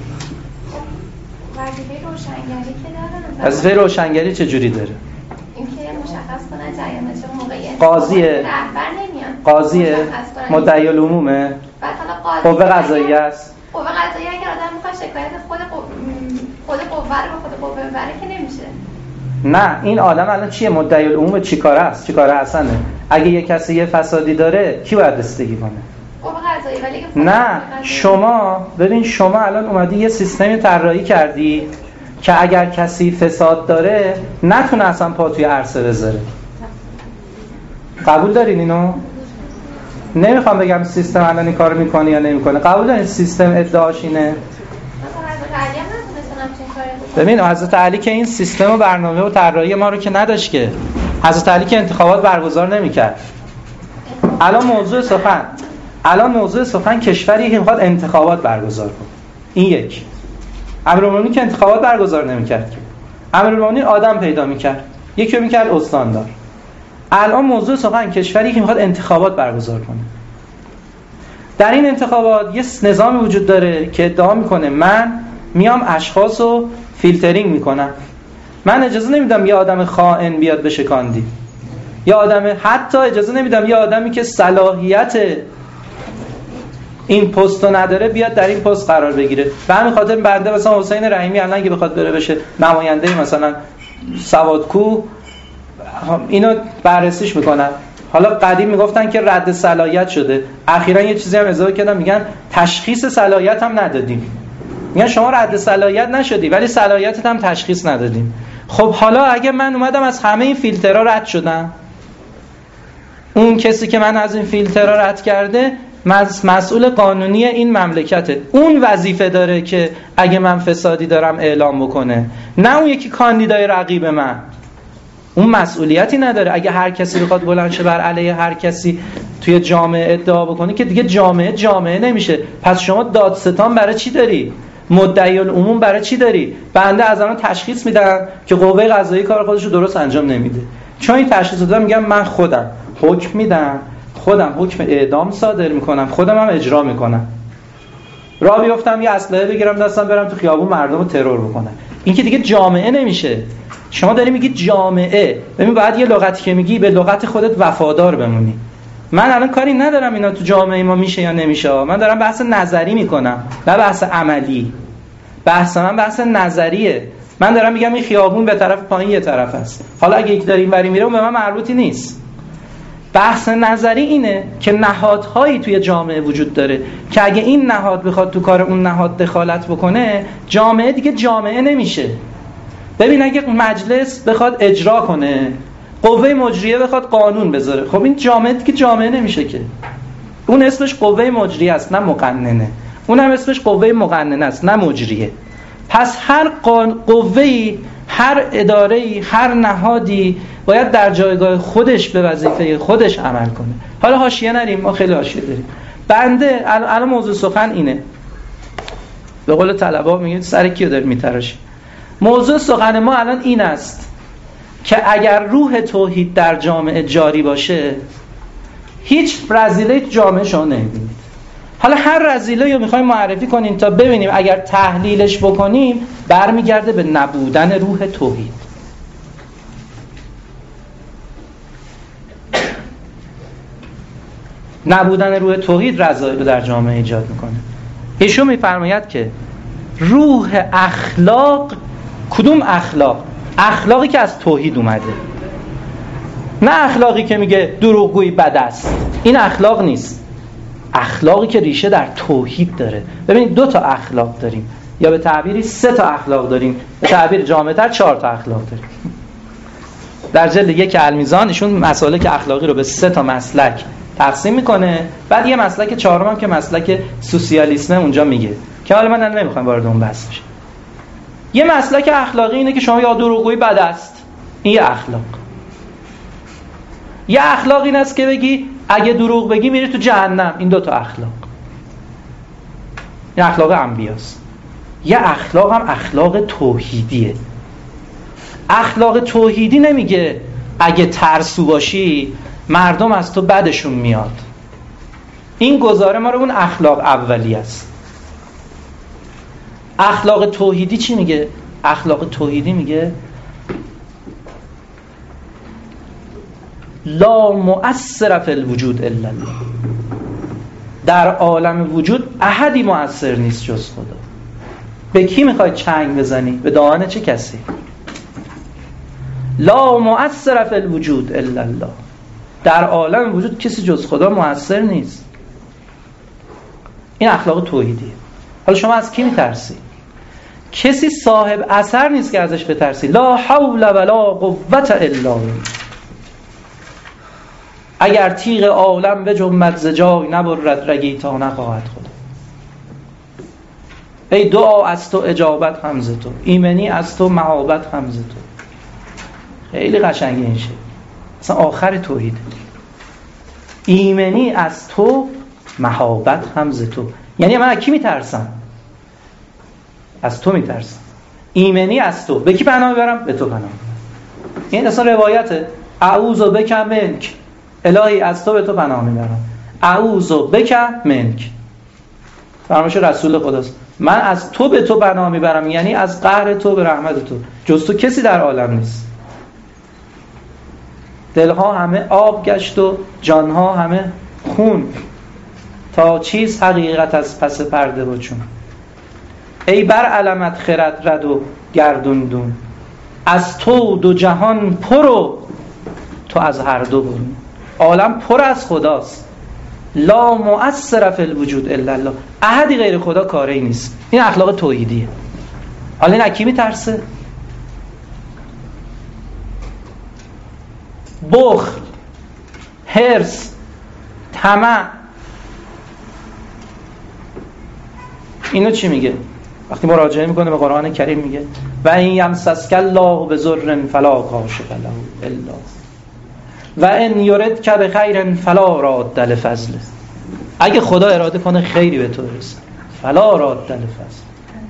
وظیفه روشنگری چه جوری داره؟ اینکه مشخص کنه جریان چه موقعی قاضیه، قاضیه، مدعی العمومه، قوه قضاییه است. قوه قضاییه اگر آدم میخواد شکایت خود قوه رو به خود قوه ببره که نمیشه. نه، این آدم الان چیه؟ مدعی العموم چیکاره است؟ چیکاره حسنه؟ اگه یه کسی یه فسادی داره کی باید رسیدگی کنه؟ قوه قضاییه. ولی نه، شما ببین، شما الان اومدی یه سیستمی طراحی کردی که اگر کسی فساد داره نتونه اصلا پا توی عرصه بذاره. قبول دارین اینو؟ نمیخوام بگم سیستم الان این کارو میکنه یا نمیکنه. قبول دارین سیستم ادعاش اینه؟ ببین حضرت علی که این سیستم و برنامه و طراحی ما رو که نداشت، که حضرت علی که انتخابات برگزار نمیکرد. الان موضوع سخن کشوری که میخواد انتخابات برگزار کنه. این یک. امیرالمومنین که انتخابات برگزار نمیکرد، امیرالمومنین آدم پیدا میکرد، یکی رو میکرد استاندار. الان موضوع سخن کشوری که میخواد انتخابات برگزار کنه. در این انتخابات یه نظامی وجود داره که ادعا میکنه من میام اشخاص رو فیلترینگ میکنم، من اجازه نمیدم یه آدم خائن بیاد بشه کاندید، یا حتی اجازه نمیدم یه آدمی که صلاحیت این پستو نداره بیاد در این پست قرار بگیره. به همین خاطر بنده مثلا حسین رحیمی الان اگه بخواد بره بشه نماینده مثلا سوادکو، اینو بررسیش میکنن. حالا قدیم میگفتن که رد صلاحیت شده، اخیراً یه چیزی هم اضافه کردن، میگن تشخیص صلاحیت هم ندادیم. میگن شما رد صلاحیت نشدی ولی صلاحیتت هم تشخیص ندادیم. خب حالا اگه من اومدم از همه این فیلترها رد شدم، اون کسی که من از این فیلترها رد کرده مسئول قانونی این مملکته، اون وظیفه داره که اگه من فسادی دارم اعلام بکنه، نه اون یکی کاندیدای رقیب من. اون مسئولیتی نداره. اگه هر کسی بخواد بلند شه بر علیه هر کسی توی جامعه ادعا بکنه که دیگه جامعه نمیشه. پس شما دادستان برای چی داری؟ مدعی العموم برای چی داری؟ بنده از الان تشخیص میدم که قوه قضاییه کار خودش رو درست انجام نمیده، چون این تشخیص دادم میگم من خودم حکم میدم، خودم حکم اعدام صادر میکنم، خودم هم اجرا میکنم. راه بیفتم یه اسلحه بگیرم دستم برم تو خیابون مردم رو ترور بکنم، این که دیگه جامعه نمیشه. شما داری میگی جامعه، ببین باید یه لغتی که میگی به لغت خودت وفادار بمونی. من الان کاری ندارم اینا تو جامعه ما میشه یا نمیشه، من دارم بحث نظری میکنم نه بحث عملی. بحث من بحث نظریه. من دارم میگم این خیابون به طرف پایین یه طرف است، حالا اگه یک داره اینوری میره اون به من مربوطی نیست. بحث نظری اینه که نهادهایی توی جامعه وجود داره که اگه این نهاد بخواد تو کار اون نهاد دخالت بکنه، جامعه دیگه جامعه نمیشه. ببین اگه مجلس بخواد اجرا کنه، قوه مجریه بخواد قانون بذاره، خب این جامعه دیگه جامعه نمیشه که. اون اسمش قوه مجریه است نه مقننه، اونم اسمش قوه مقننه است نه مجریه. پس هر قوه‌ای، هر اداره‌ای، هر نهادی باید در جایگاه خودش به وظیفه خودش عمل کنه. حالا حاشیه نریم، ما خیلی حاشیه داریم. بنده الان موضوع سخن اینه، به قول طلبا میگن سر کیو داری میتراشی. موضوع سخن ما الان این است که اگر روح توحید در جامعه جاری باشه، هیچ رذیله تو جامعه شما نمیبینید. حالا هر رذیله رو میخوایم معرفی کنیم تا ببینیم اگر تحلیلش بکنیم برمیگرده به نبودن روح توحید. نبودن روح توحید رذایل رو در جامعه ایجاد میکنه. ایشون میفرماید که روح اخلاق، کدوم اخلاق؟ اخلاقی که از توحید اومده، نه اخلاقی که میگه دروغگویی بد است. این اخلاق نیست. اخلاقی که ریشه در توحید داره. ببینید 2 تا اخلاق داریم، یا به تعبیری 3 تا اخلاق داریم، به تعبیر جامع‌تر 4 تا اخلاق داریم. در جلد 1 المیزان ایشون مسالک اخلاقی رو به 3 تا مسلک تقسیم میکنه. بعد یه مسلک چهارم هم که مسلک سوسیالیسمه اونجا میگه که حالا من نمیخوام وارد اون بحث بشم. یه مسلک اخلاقی اینه که شما یا دروغگویی بد است، این یه اخلاق. یه اخلاق این است که بگی اگه دروغ بگی میری تو جهنم، این 2 تا اخلاق. این اخلاق انبیاست. یه اخلاق هم اخلاق توحیدیه. اخلاق توحیدی نمیگه اگه ترسو باشی مردم از تو بدشون میاد. این گزاره ما رو اون اخلاق اولی است. اخلاق توحیدی چی میگه؟ اخلاق توحیدی میگه لا مؤثر فی الوجود الا الله. در عالم وجود احدی مؤثر نیست جز خدا. به کی میخوای چنگ بزنی؟ به دهان چه کسی؟ لا مؤثر فی الوجود الا الله. در عالم وجود کسی جز خدا مؤثر نیست. این اخلاق توحیدیه. حالا شما از کی میترسی؟ کسی صاحب اثر نیست که ازش بترسی. لا حول ولا قوة الا بالله. اگر تیغ عالم به جنبد ز جای نبرد رگی تا نخواهد خدا. ای دعا از تو اجابت هم ز تو، ایمنی از تو مهابت هم ز تو. خیلی قشنگه این شعر. اصلا آخر توحید. ایمنی از تو مهابت هم ز تو. یعنی من از کی میترسم؟ از تو میترسم. ایمنی از تو. به کی پناه میبرم؟ به تو پناه میبرم. این اصلا روایته. اعوذ بک منک. الهی از تو به تو پناه میبرم. اعوذ بک منک. فرمایش رسول خداست. من از تو به تو پناه میبرم، یعنی از قهر تو به رحمت تو. جز تو کسی در عالم نیست. دلها همه آب گشت و جانها همه خون، تا چیز حقیقت از پس پرده و چون. ای بر علمت خرد رد و گردون دون، از تو 2 جهان پر و تو از هر دو برون. عالم پر از خداست. لا مؤثر فی الوجود الا الله. احدی غیر خدا کاری نیست. این اخلاق توحیدیه. حالا این کی میترسه؟ بخل، حرص، طمع، اینو چی میگه؟ وقتی مراجعه میکنه به قرآن کریم میگه و این یمسسک الله بضر فلا کاشف له الا و ان یردک بخیر فلا راد لفضله. اگه خدا اراده کنه خیری به تو برسه، فلا راد لفضله.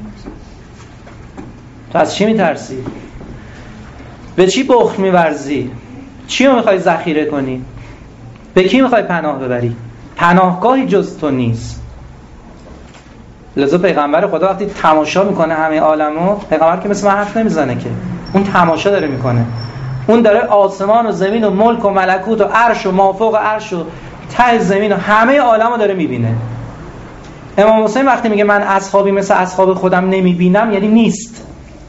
تو از چی میترسی؟ به چی بخل میورزی؟ چی رو میخوای ذخیره کنی؟ به کی میخوای پناه ببری؟ پناهگاهی جز تو نیست. لذا پیغمبر خدا وقتی تماشا میکنه همه عالمو، پیغمبر که مثل من حرف نمیزنه که، اون تماشا داره میکنه، اون داره آسمان و زمین و ملک و ملکوت و عرش و مافوق عرش و ته زمین و همه عالمو داره میبینه. امام حسین وقتی میگه من اصحابی مثل اصحاب خودم نمیبینم، یعنی نیست.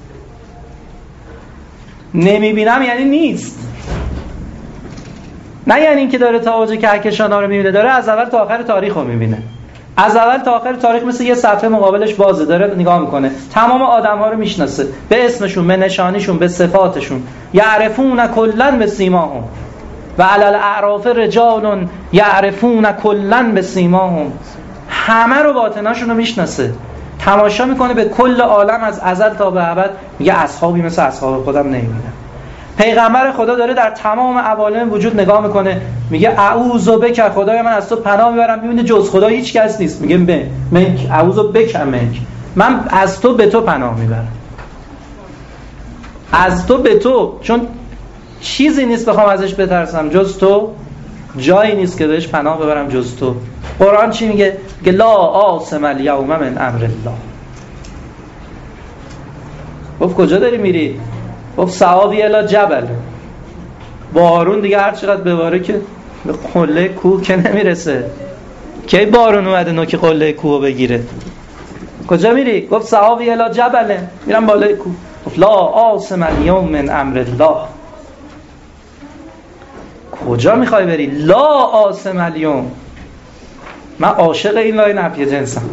نمیبینم یعنی نیست، نه یعنی این که داره تاج کهکشان‌ها رو میبینه، داره از اول تا آخر تاریخ رو میبینه. از اول تا آخر تاریخ مثل یه صفحه مقابلش بازه، داره نگاه میکنه، تمام آدم‌ها رو میشناسه، به اسمشون، به نشانیشون، به صفاتشون. یعرفون کلاً بسیماهم و علی الاعراف رجال یعرفون کلاً بسیماهم. همه رو باطناشون رو میشناسه، تماشا میکنه به کل عالم از ازل تا به ابد. میگه اصحابی مثل اصحاب خودم نمیبینم. پیغمبر خدا داره در تمام عوالم وجود نگاه میکنه، میگه اعوذ بک، خدای من از تو پناه میبرم. میبینه جز خدا هیچ کس نیست، میگه منک اعوذ بک منک، من از تو به تو پناه میبرم، از تو به تو، چون چیزی نیست بخوام ازش بترسم جز تو، جایی نیست که بهش پناه ببرم جز تو. قرآن چی میگه؟ لا عاصم الیوم من امر الله. گفت کجا داری میری؟ گفت سعابی الی جبل، بارون دیگه هر چقدر بباره که به قله کوه که نمیرسه. کی بارون اومده نوک قله کوه بگیره؟ کجا میری؟ گفت سعابی الی جبل، میرم بالای کوه. گفت لا عاصم الیوم من امر الله. کجا میخوای بری؟ لا عاصم الیوم. من عاشق این لای نفی جنسم.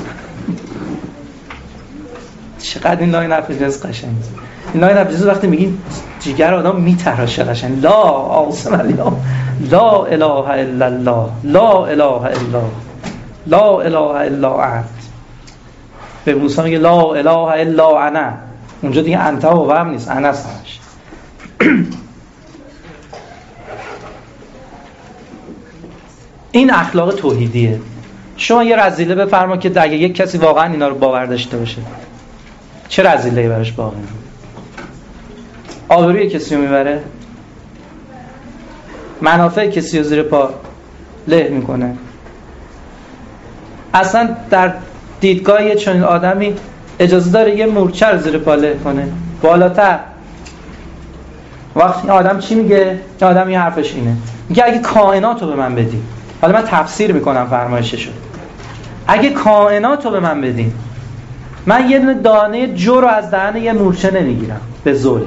چقدر این لای نفی جنس قشنگه. این لای نفی جنس وقتی میگین جیگر آدم میتراشه قشنگ. لا عاصم الیوم، لا اله الا الله، لا اله الا، لا اله الا انت. به موسی میگه لا اله الا انا. اونجا دیگه انت و هم نیست، انا هستش. این اخلاق توحیدیه. شما یه رذیله بفرما که اگه یک کسی واقعا اینا رو باور داشته باشه، چه رذیله‌ای براش باقی میمونه؟ آبروی کسی رو میبره، منافع کسی رو زیر پا له میکنه. اصلا در دیدگاه یه چنین آدمی اجازه داره یه مورچه رو زیر پا له کنه؟ بالاتر وقتی آدم چی میگه؟ آدم یه حرفش اینه، میگه اگه کائنات رو به من بدی، حالا من تفسیر میکنم فرمایششو، اگه کائنات رو به من بدی، من یه دانه جو رو از دهن یه مورچه نمیگیرم به ظلم.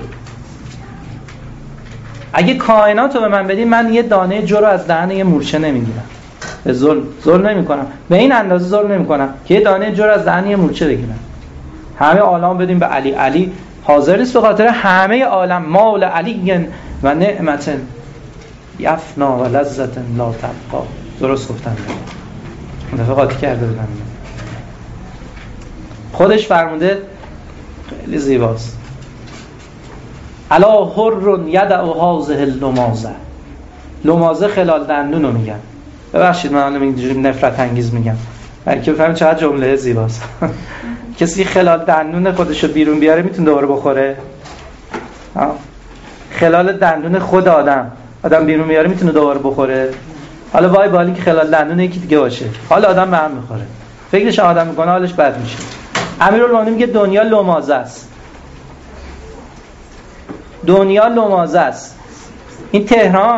اگه کائنات رو به من بدی، من یه دانه جو رو از دهن یه مورچه نمیگیرم به ظلم. ظلم نمیکنم، به این اندازه ظلم نمیکنم که یه دانه جو رو از دهن یه مورچه بگیرم. همه عالم بدیم به علی، علی حاضر نیست به خاطر همه عالم. مال علی و نعمت یفنا و لذت لا تبقا. درست گفتم، اون دفعه قاطی کرده بودم. خودش فرموده، خیلی زیباست، الا حر یدع هذه اللمازه. لمازه خلال دندون رو میگن. ببخشید من الان اینجوری نفرت انگیز میگم، بلکه بفهمید چقدر جمله زیباست. کسی خلال دندون خودشو بیرون بیاره میتونه دوباره بخوره؟ خلال دندون خود آدم بیرون میاره میتونه دوباره بخوره؟ حالا وای بالی که خلال دندون یکی دیگه باشه، حالا آدم به هم میخوره، فکرش آدم میکنه حالش بد میشه. امیرالمومنین میگه دنیا لمازه است، دنیا لمازه است. این تهران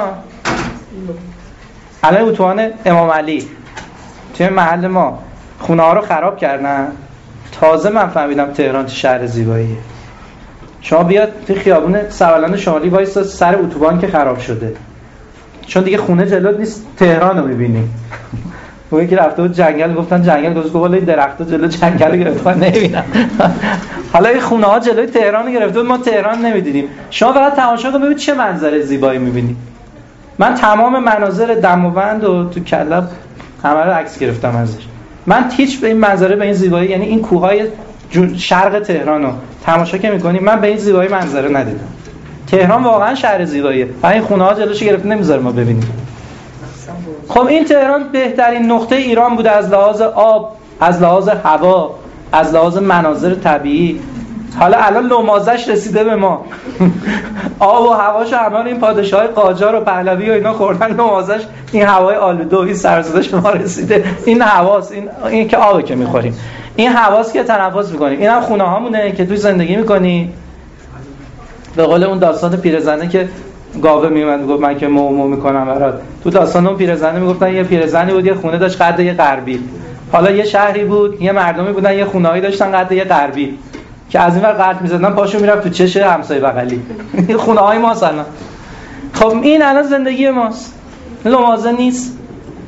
الان اتوبان امام علی توی محل ما خونه ها رو خراب کردن. تازه من فهمیدم تهران چه شهر زیباییه. شما بیاد توی خیابون سوالان شمالی وایسا سر اتوبان که خراب شده، چون دیگه خونه جلوت نیست، تهران رو میبینی. اون که رفته بود جنگل، گفتن جنگل، گفت والا این درخت‌ها جلو جنگل رو گرفته من نمیبینم. حالا این خونه ها جلوی تهران رو گرفته بود، ما تهران نمیدیدیم. شما فقط تماشا کن ببین چه منظره زیبایی میبینی. من تمام مناظر دماوند و تو کلب همه رو عکس گرفتم ازش. من هیچ به این منظره، به این زیبایی، یعنی این کوههای شرق تهران رو تماشا که میکنیم، من به این زیبایی منظره ندیدم. تهران واقعا شهر زیباییه، این خونه ها جلوش گرفته نمیذاره ما ببینیم. خب این تهران بهترین نقطه ایران بوده از لحاظ آب، از لحاظ هوا، از لحاظ مناظر طبیعی. حالا الان لمازش رسیده به ما. آب و هواش همه این پادشاهای قاجار و پهلوی و اینا خوردن، لمازش این هوای آلوده و این سرزده شما رسیده. این هواست، این که آبه که میخوریم. این حواس که تنفس میکنیم، این هم خونه هامونه که توی زندگی میکنی. به قول اون داستان پیرزنه که گاوه میومد میگفت من که مو میکنم برات. تو داستان اون پیرزنه میگفتن یه پیرزنی بود، یه خونه داشت قد یه غربی. حالا یه شهری بود، یه مردمی بودن، یه خونه‌ای داشتن قد یه غربی که از این ور قرط می‌زدن پاشو میرفت تو چش همسایه بغلی. این خونه‌های ماست الان. خب این الان زندگی ماست. لمازه نیست.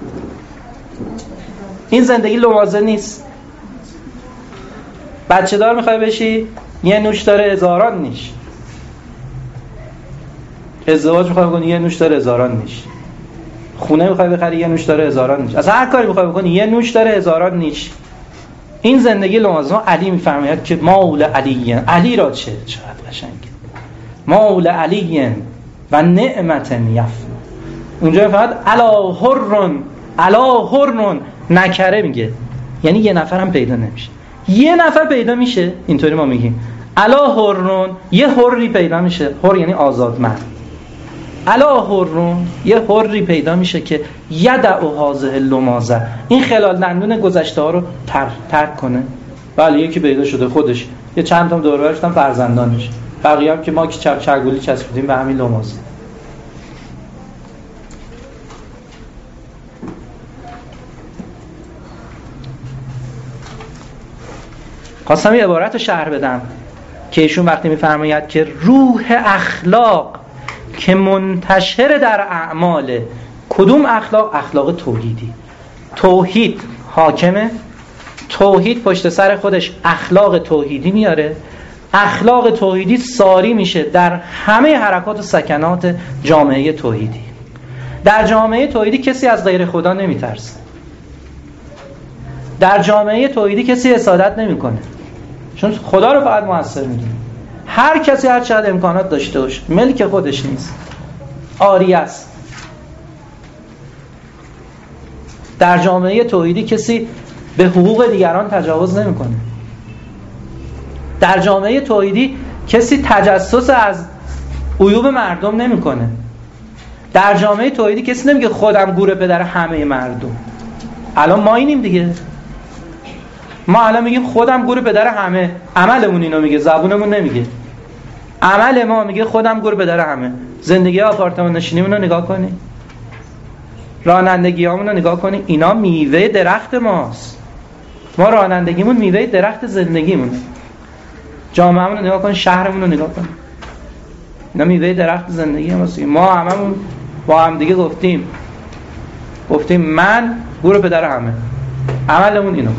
این زندگی لمازه نیست. بچه دار میخوای بشی، یه نوش داره هزاران نیش. ازدواج میخوای بکنی، یه نوش داره هزاران نیش. خونه میخوای بخری، یه نوش داره هزاران نیش. اصلا هر کاری میخوای بکنی یه نوش داره هزاران نیش. این زندگی لمازه. علی میفرماید که مول علی، علی را چقدر قشنگه، مول علی و نعمت یفن. اونجا میفرماید الا حرن نکره میگه، یعنی یه نفرم پیدا نمیشه. یه نفر پیدا میشه، اینطوری ما میگیم الا حرن، یه حری پیدا میشه. حر یعنی آزادمرد. الا حرن، یه حری پیدا میشه که یدع هذه اللمازه، این خلال دندون گذشته ها رو ترک کنه. بله یکی پیدا شده خودش، یه چند تا دور و برش هم فرزندانش، بقیه هم که ما که چرگولی چسبیدیم به همین لمازه. خواستم یه عبارت رو شرح بدم که ایشون وقتی میفرماید که روح اخلاق که منتشر در اعمال، کدوم اخلاق؟ اخلاق توحیدی. توحید حاکمه، توحید پشت سر خودش اخلاق توحیدی میاره، اخلاق توحیدی ساری میشه در همه حرکات و سکنات جامعه توحیدی. در جامعه توحیدی کسی از غیر خدا نمیترسه، در جامعه توحیدی کسی حسادت نمیکنه، چون خدا رو فقط مؤثر میدونه. هر کسی هر چقدر امکانات داشته باشه ملک خودش نیست، عاریه است. در جامعه توحیدی کسی به حقوق دیگران تجاوز نمیکنه. در جامعه توحیدی کسی تجسس از عیوب مردم نمیکنه. در جامعه توحیدی کسی نمیگه خودم گور پدر همه مردم. الان ما اینیم دیگه، ما الان میگیم خودم گور پدر همه. عملمون اینو میگه، زبونمون نمیگه. عمل ما میگه خودم گور پدر همه. زندگی آپارتمان نشینیمون رو نگاه کنی، رانندگیامون رو نگاه کنی، اینا میوه درخت ماست. ما رانندگیمون میوه درخت زندگیمونه. جامعهمون رو نگاه کنی، شهرمون رو نگاه کنی، اینا میوه درخت زندگی ماست. ما هممون با هم دیگه گفتیم من گور پدر همه. عملمون اینو.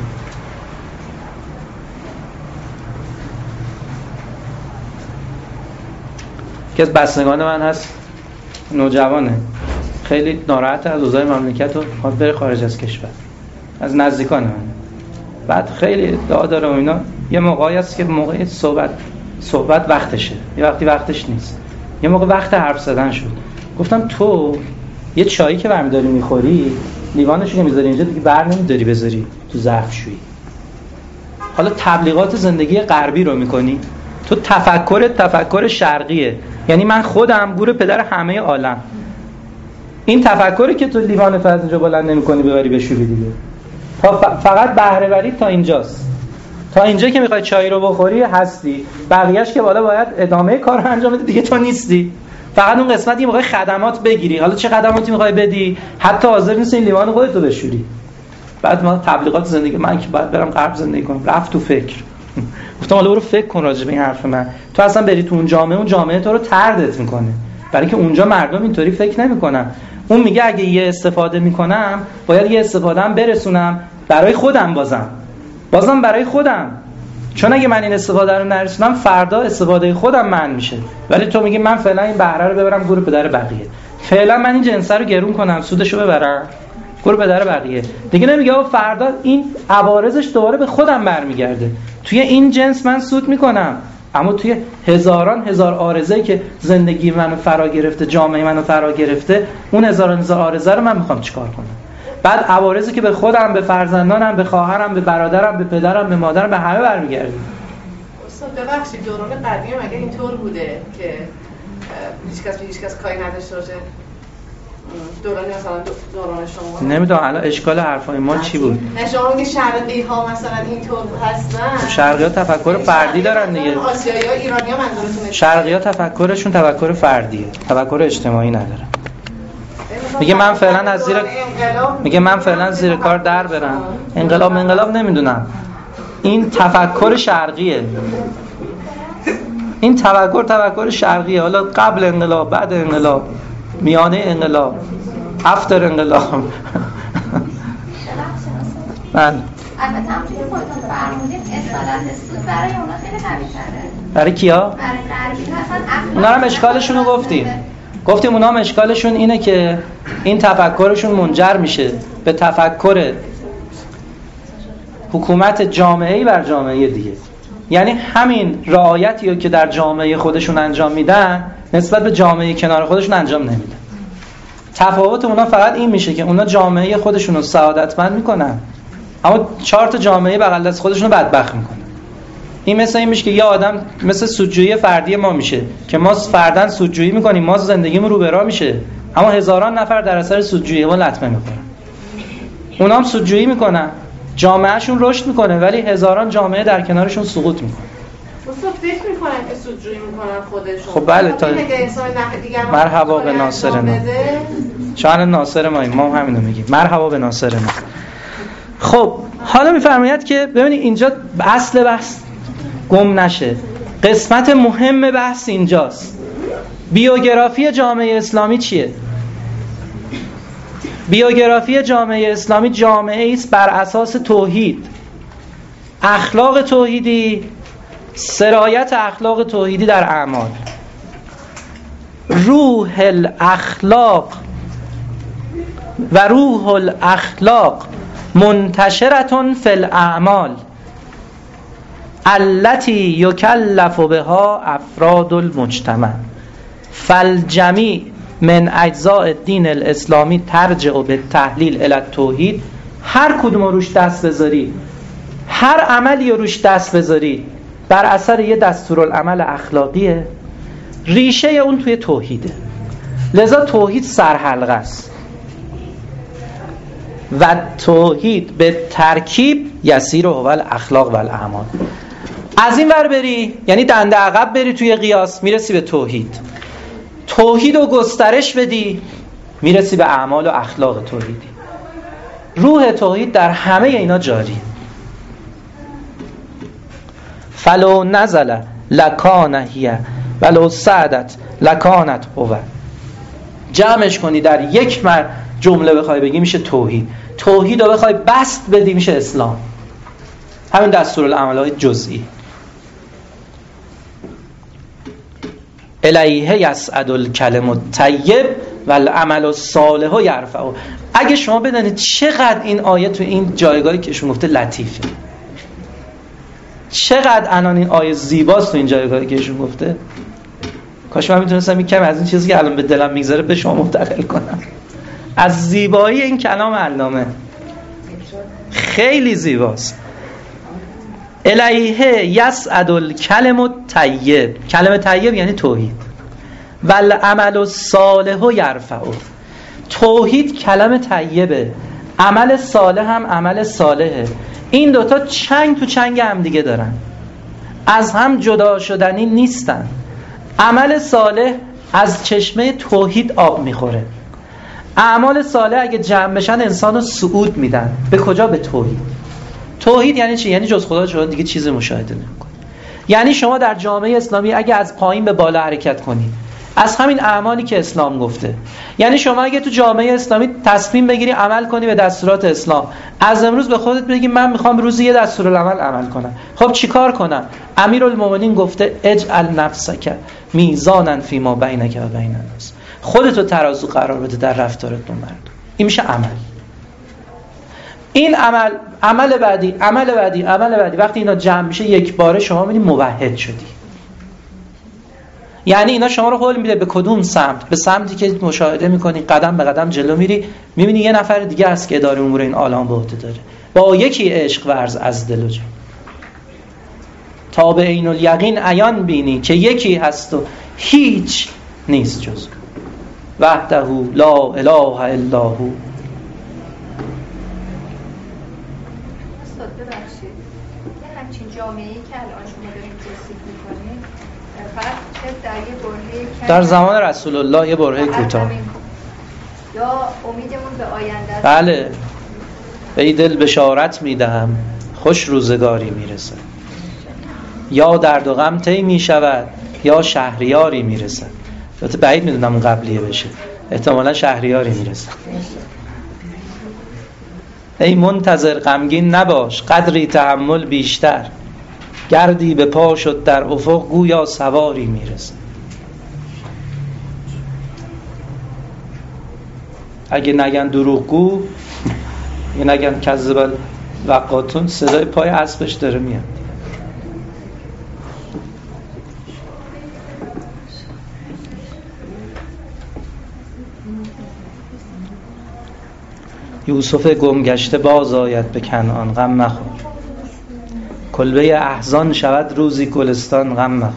که از بستگان من هست، نوجوانه، خیلی ناراحت از اوضاع مملکت و میخواد بره خارج از کشور، از نزدیکان من. بعد خیلی دعا داره و اینا. یه موقعی هست که موقع صحبت وقتشه، یه وقتی وقتش نیست، یه موقع وقت حرف زدن شد. گفتم تو یه چایی که برمیداری میخوری، لیوانشو که میذاری اینجا دیگه بر نمیداری بذاری تو ظرفشویی. حالا تبلیغات زندگی غربی رو میکنی، تو تفکر شرقیه، یعنی من خودم گور پدر همه عالم. این تفکری که تو لیوان فاز اینجا بلند نمی‌کنی ببری بشوری دیگه، فقط بهره وری تا اینجاست. تا اینجا که میخوای چای رو بخوری هستی، بقیه‌اش که بالا باید ادامه کار رو انجام بدی دیگه، تو نیستی. فقط اون قسمتی میخوای خدمات بگیری. حالا چه خدماتی میخوای بدی؟ حتی حاضر نیستی این لیوان خودت رو بشوری. بعد ما تبلیغات زندگی، من که باید برم غرب زندگی کنم، رفت تو فکر. گفتم حالا برو فکر کن راجع به این حرف من. تو اصلا بری تو اون جامعه تو رو طردت میکنه، برای که اونجا مردم اینطوری فکر نمیکنن. اون میگه اگه یه استفاده میکنم باید یه استفاده‌ام برسونم برای خودم، بازم برای خودم، چون اگه من این استفاده رو نرسونم فردا استفاده خودم من میشه. ولی تو میگی من فعلا این بهره رو ببرم گور پدر بقیه، فعلا من این جنسه رو گرون کنم سودشو ببرم گور پدر بقیه. دیگه نمیگه فردا این عوارضش دوباره به خودم برمیگرده. توی این جنس من سود میکنم، اما توی هزار عارضه‌ای که زندگی منو فرا گرفته، جامعه منو فرا گرفته، اون هزار عارضه رو من میخوام چیکار کنم؟ بعد عوارضی که به خودم، به فرزندانم، به خواهرم، به برادرم، به پدرم، به مادرم، به همه برمیگرده. استاد ببخشید دوران قدیم اگه اینطور بوده که هیچ کس کاری نداشته باشه، دوران مثلا دوران شما نمیدونم الان اشکال حرفای ما چی بود؟ شما میگی شرقی ها مثلا اینطور هستن؟ شرقی ها تفکر فردی دارن دیگه. آسیایی ها ایرانی ها منظورتونه؟ شرقی ها تفکرشون تفکر فردیه، تفکر اجتماعی ندارن. میگه من فعلا زیر کار در برم. انقلاب نمیدونم. این تفکر شرقیه. این تفکر شرقیه. حالا قبل انقلاب، بعد انقلاب، میانه انقلاب، افتر انقلاب. البته هم توی خودتون فرمودید اصالت سود برای اونا خیلی قوی تره. برای کیا؟ برای غربی مثلا اونا هم اشکالشون رو گفتیم اونا هم اشکالشون اینه که این تفکرشون منجر میشه به تفکر حکومت جامعه‌ای بر جامعه دیگه. یعنی همین رعایتی رو که در جامعه خودشون انجام میدن نسبت به جامعه کنار خودشون انجام نمیدن. تفاوت اونا فقط این میشه که اونا جامعه خودشون رو سعادتمند میکنن اما 4 تا جامعه بغل دست خودشون رو بدبخت میکنن. این مثل این میشه که یه آدم مثل سودجویی فردی ما میشه که ما فرداً سودجویی میکنیم، ما زندگیمون رو به راه میشه، اما هزاران نفر در اثر سودجویی ما لطمه میخورن. اونا هم سودجویی میکنن، جامعهشون رشد میکنه، ولی هزاران جامعه در کنارشون سقوط میکنه. اصلا فکر میکنن که سودجویی میکنن خودشون. خب بله تا مرحبا به ناصر ما. شان ناصر ما همینو میگیم. مرحبا به ناصر ما. خب حالا میفرماید که ببینید اینجا اصل بحث گم نشه. قسمت مهم بحث اینجاست. بیوگرافی جامعه اسلامی چیه؟ بیوگرافی جامعه اسلامی جامعه است بر اساس توحید، اخلاق توحیدی، سرایت اخلاق توحیدی در اعمال. روح الاخلاق منتشرة فی الاعمال التي یکلف بها افراد المجتمع فالجمیع من اجزاء الدین الاسلامی ترجع بالتحلیل الی التوحید. هر کدوم روش دست بذاری، هر عملی روش دست بذاری بر اثر یه دستورالعمل اخلاقیه، ریشه اون توی توحیده. لذا توحید سرحلقه است و توحید به ترکیب یسیر و هو الاخلاق و الاعمال. از این ور بری یعنی دنده عقب بری توی قیاس میرسی به توحید. توحید رو گسترش بدی میرسی به اعمال و اخلاق توحیدی. روح توحید در همه اینا جاری. فلو نزل لکان هی ولو سعدت لکانت هو. جمعش کنی در یک جمله بخوای بگی میشه توحید. توحید رو بخوای بسط بدی میشه اسلام. همین دستورالعمل‌های جزئی. الیه یصعد الکلم الطیب والعمل الصالح یرفعه. اگه شما بدونید چقدر این آیه تو این جایگاهی که شما گفته لطیفه، چقدر الان این آیه زیباست تو این جایگاهی که شما گفته، کاش من میتونستم یک کم از این چیزی که الان به دلم میگذره به شما منتقل کنم. از زیبایی این کلام علامه خیلی زیباست. الیه یصعد الکلم الطیب. کلمه طیب یعنی توحید. والعمل الصالح یرفعه. توحید کلمه طیبه، عمل صالح هم عمل صالحه. این دوتا چنگ تو چنگ هم دیگه دارن، از هم جدا شدنی نیستن. عمل صالح از چشمه توحید آب میخوره. اعمال صالح اگه جمع بشن انسانو صعود میدن. به کجا؟ به توحید. توحید یعنی چی؟ یعنی جز خدا شما دیگه چیزی مشاهده نمی‌کنی. یعنی شما در جامعه اسلامی اگه از پایین به بالا حرکت کنی، از همین اعمالی که اسلام گفته، یعنی شما اگه تو جامعه اسلامی تصمیم بگیری عمل کنی به دستورات اسلام، از امروز به خودت بگی من میخوام روزی یه دستورالعمل عمل کنم. خب چیکار کنم؟ امیرالمومنین گفته اجعل نفسک میزانا فیما بینک و بین الناس. خودتو ترازو قرار بده در رفتارت با مردم. این میشه عمل. این عمل بعدی وقتی اینا جمع میشه یک باره شما میبینی موحد شدی. یعنی اینا شما رو قول میده به کدوم سمت؟ به سمتی که مشاهده میکنی قدم به قدم جلو میری، میبینی یه نفر دیگه هست که اداره امور این عالم به عهده داره، با یکی عشق ورز از دل و جان تا به عین الیقین عیان بینی که یکی هست و هیچ نیست جز. وحده لا اله الا هو. استاد ببخشید، یه همچین جامعه‌ای که الان شما دارید توصیف می‌کنید فقط در یه برهه در زمان رسول الله یه برهه کوتاه، یا امیدمون به آینده؟ بله. ای دل بشارت میدهم خوش روزگاری میرسد، یا درد و غم طی میشود یا شهریاری میرسد. البته بعید میدونم اون قبلیه بشه، احتمالا شهریاری میرسد. ای منتظر غمگین نباش، قدری تحمل بیشتر، گردی به پا شد در افق گویا سواری میرسد. اگه نگن دروغگو، اگه نگن کذب وقاتون، صدای پای اسبش داره میاد. یوسف گمگشته باز آید به کنعان، غم مخور. کلبه احزان شود روزی گلستان، غم مخور.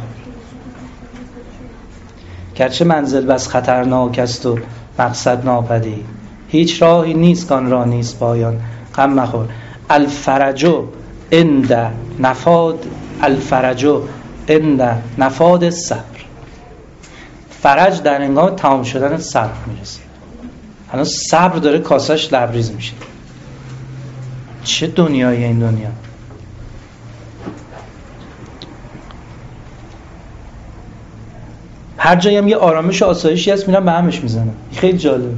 گرچه منزل بس خطرناک است و مقصد ناپدید، هیچ راهی نیست کان را نیست پایان، غم مخور. الفرج عند نفاد، الفرج عند نفاد صبر. فرج در هنگام تمام شدن صبر میرسه. الان صبر داره کاسش لبریز میشه. چه دنیای این دنیا. هر جایی هم یه آرامش و آسایشی هست میرن به همش میزنن. خیلی جالب.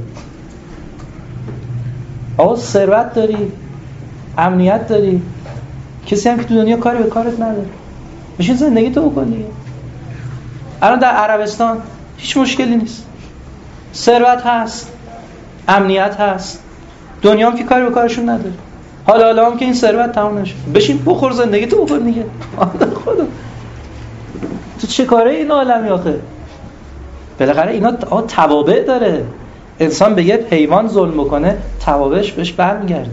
آقا ثروت داری، امنیت داری، کسی هم که تو دنیا کاری به کارت نداره، بشین زندگی تو بکن دیگه. الان در عربستان هیچ مشکلی نیست، ثروت هست، امنیت هست، دنیا هم که کاری به کارشون نداره. حالا هم که این ثروت تمام نشه، بشین بخور زندگی تو بکن دیگه. خدا تو چه کاره این عالمی آخه؟ بالاخره اینا توابع داره. انسان به یه حیوان ظلم بکنه توابعش بهش برمیگرده.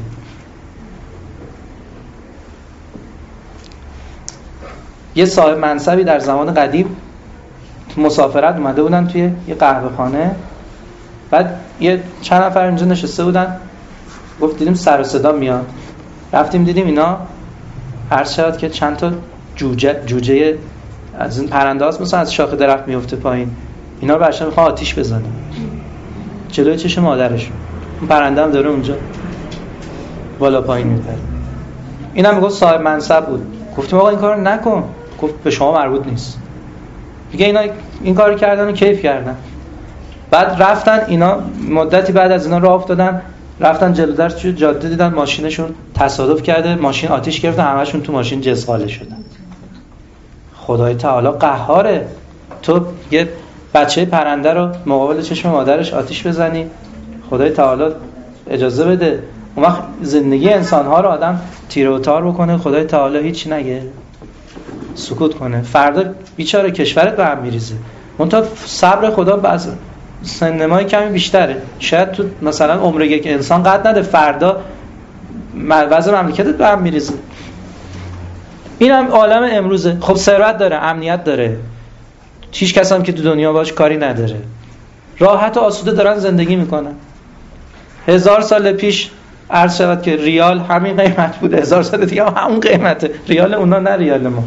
یه صاحب منصبی در زمان قدیم مسافرت اومده بودن توی یه قهوه خانه، بعد یه چند نفر اینجا نشسته بودن، گفت دیدیم سر و صدا میاد، رفتیم دیدیم اینا عرض شد که چند تا جوجه از این پرنده هاست مثلا از شاخه درخت میفته پایین، اینا رو برشن میخواه آتیش بزنه جلوی چشم مادرشون. اون پرنده هم داره اونجا بالا پایین میپره. این هم میگفت صاحب منصب بود. گفتیم آقا این کار رو نکن. گفت به شما مربوط نیست. دیگه اینا این کار کردن و کیف کردن. بعد رفتن اینا مدتی بعد از اینا راه افتادن، رفتن جلو در جاده دیدن ماشینشون تصادف کرده، ماشین آتیش گرفته، همشون تو ماشین جزغاله شدن. خدای تعالی قهاره. تو یه بچه پرنده رو مقابل چشم مادرش آتیش بزنی، خدای تعالی اجازه بده اون وقت زندگی انسان‌ها رو آدم تیره و تار بکنه، خدای تعالی هیچی نگه، سکوت کنه، فردا بیچاره کشورت به هم میریزه. منتها صبر خدا بعض سنمای کمی بیشتره. شاید تو مثلا عمر یک انسان قد نده، فردا وضع مملکتت به هم میریزه. این هم عالم امروزه. خب ثروت داره، امنیت داره، هیچ کس هم که تو دنیا باش کاری نداره، راحت و آسوده دارن زندگی میکنن. 1000 سال پیش عرض شود که ریال همین قیمت بود، 1000 سال دیگه هم همون قیمته. ریال اونا نه ریال ما.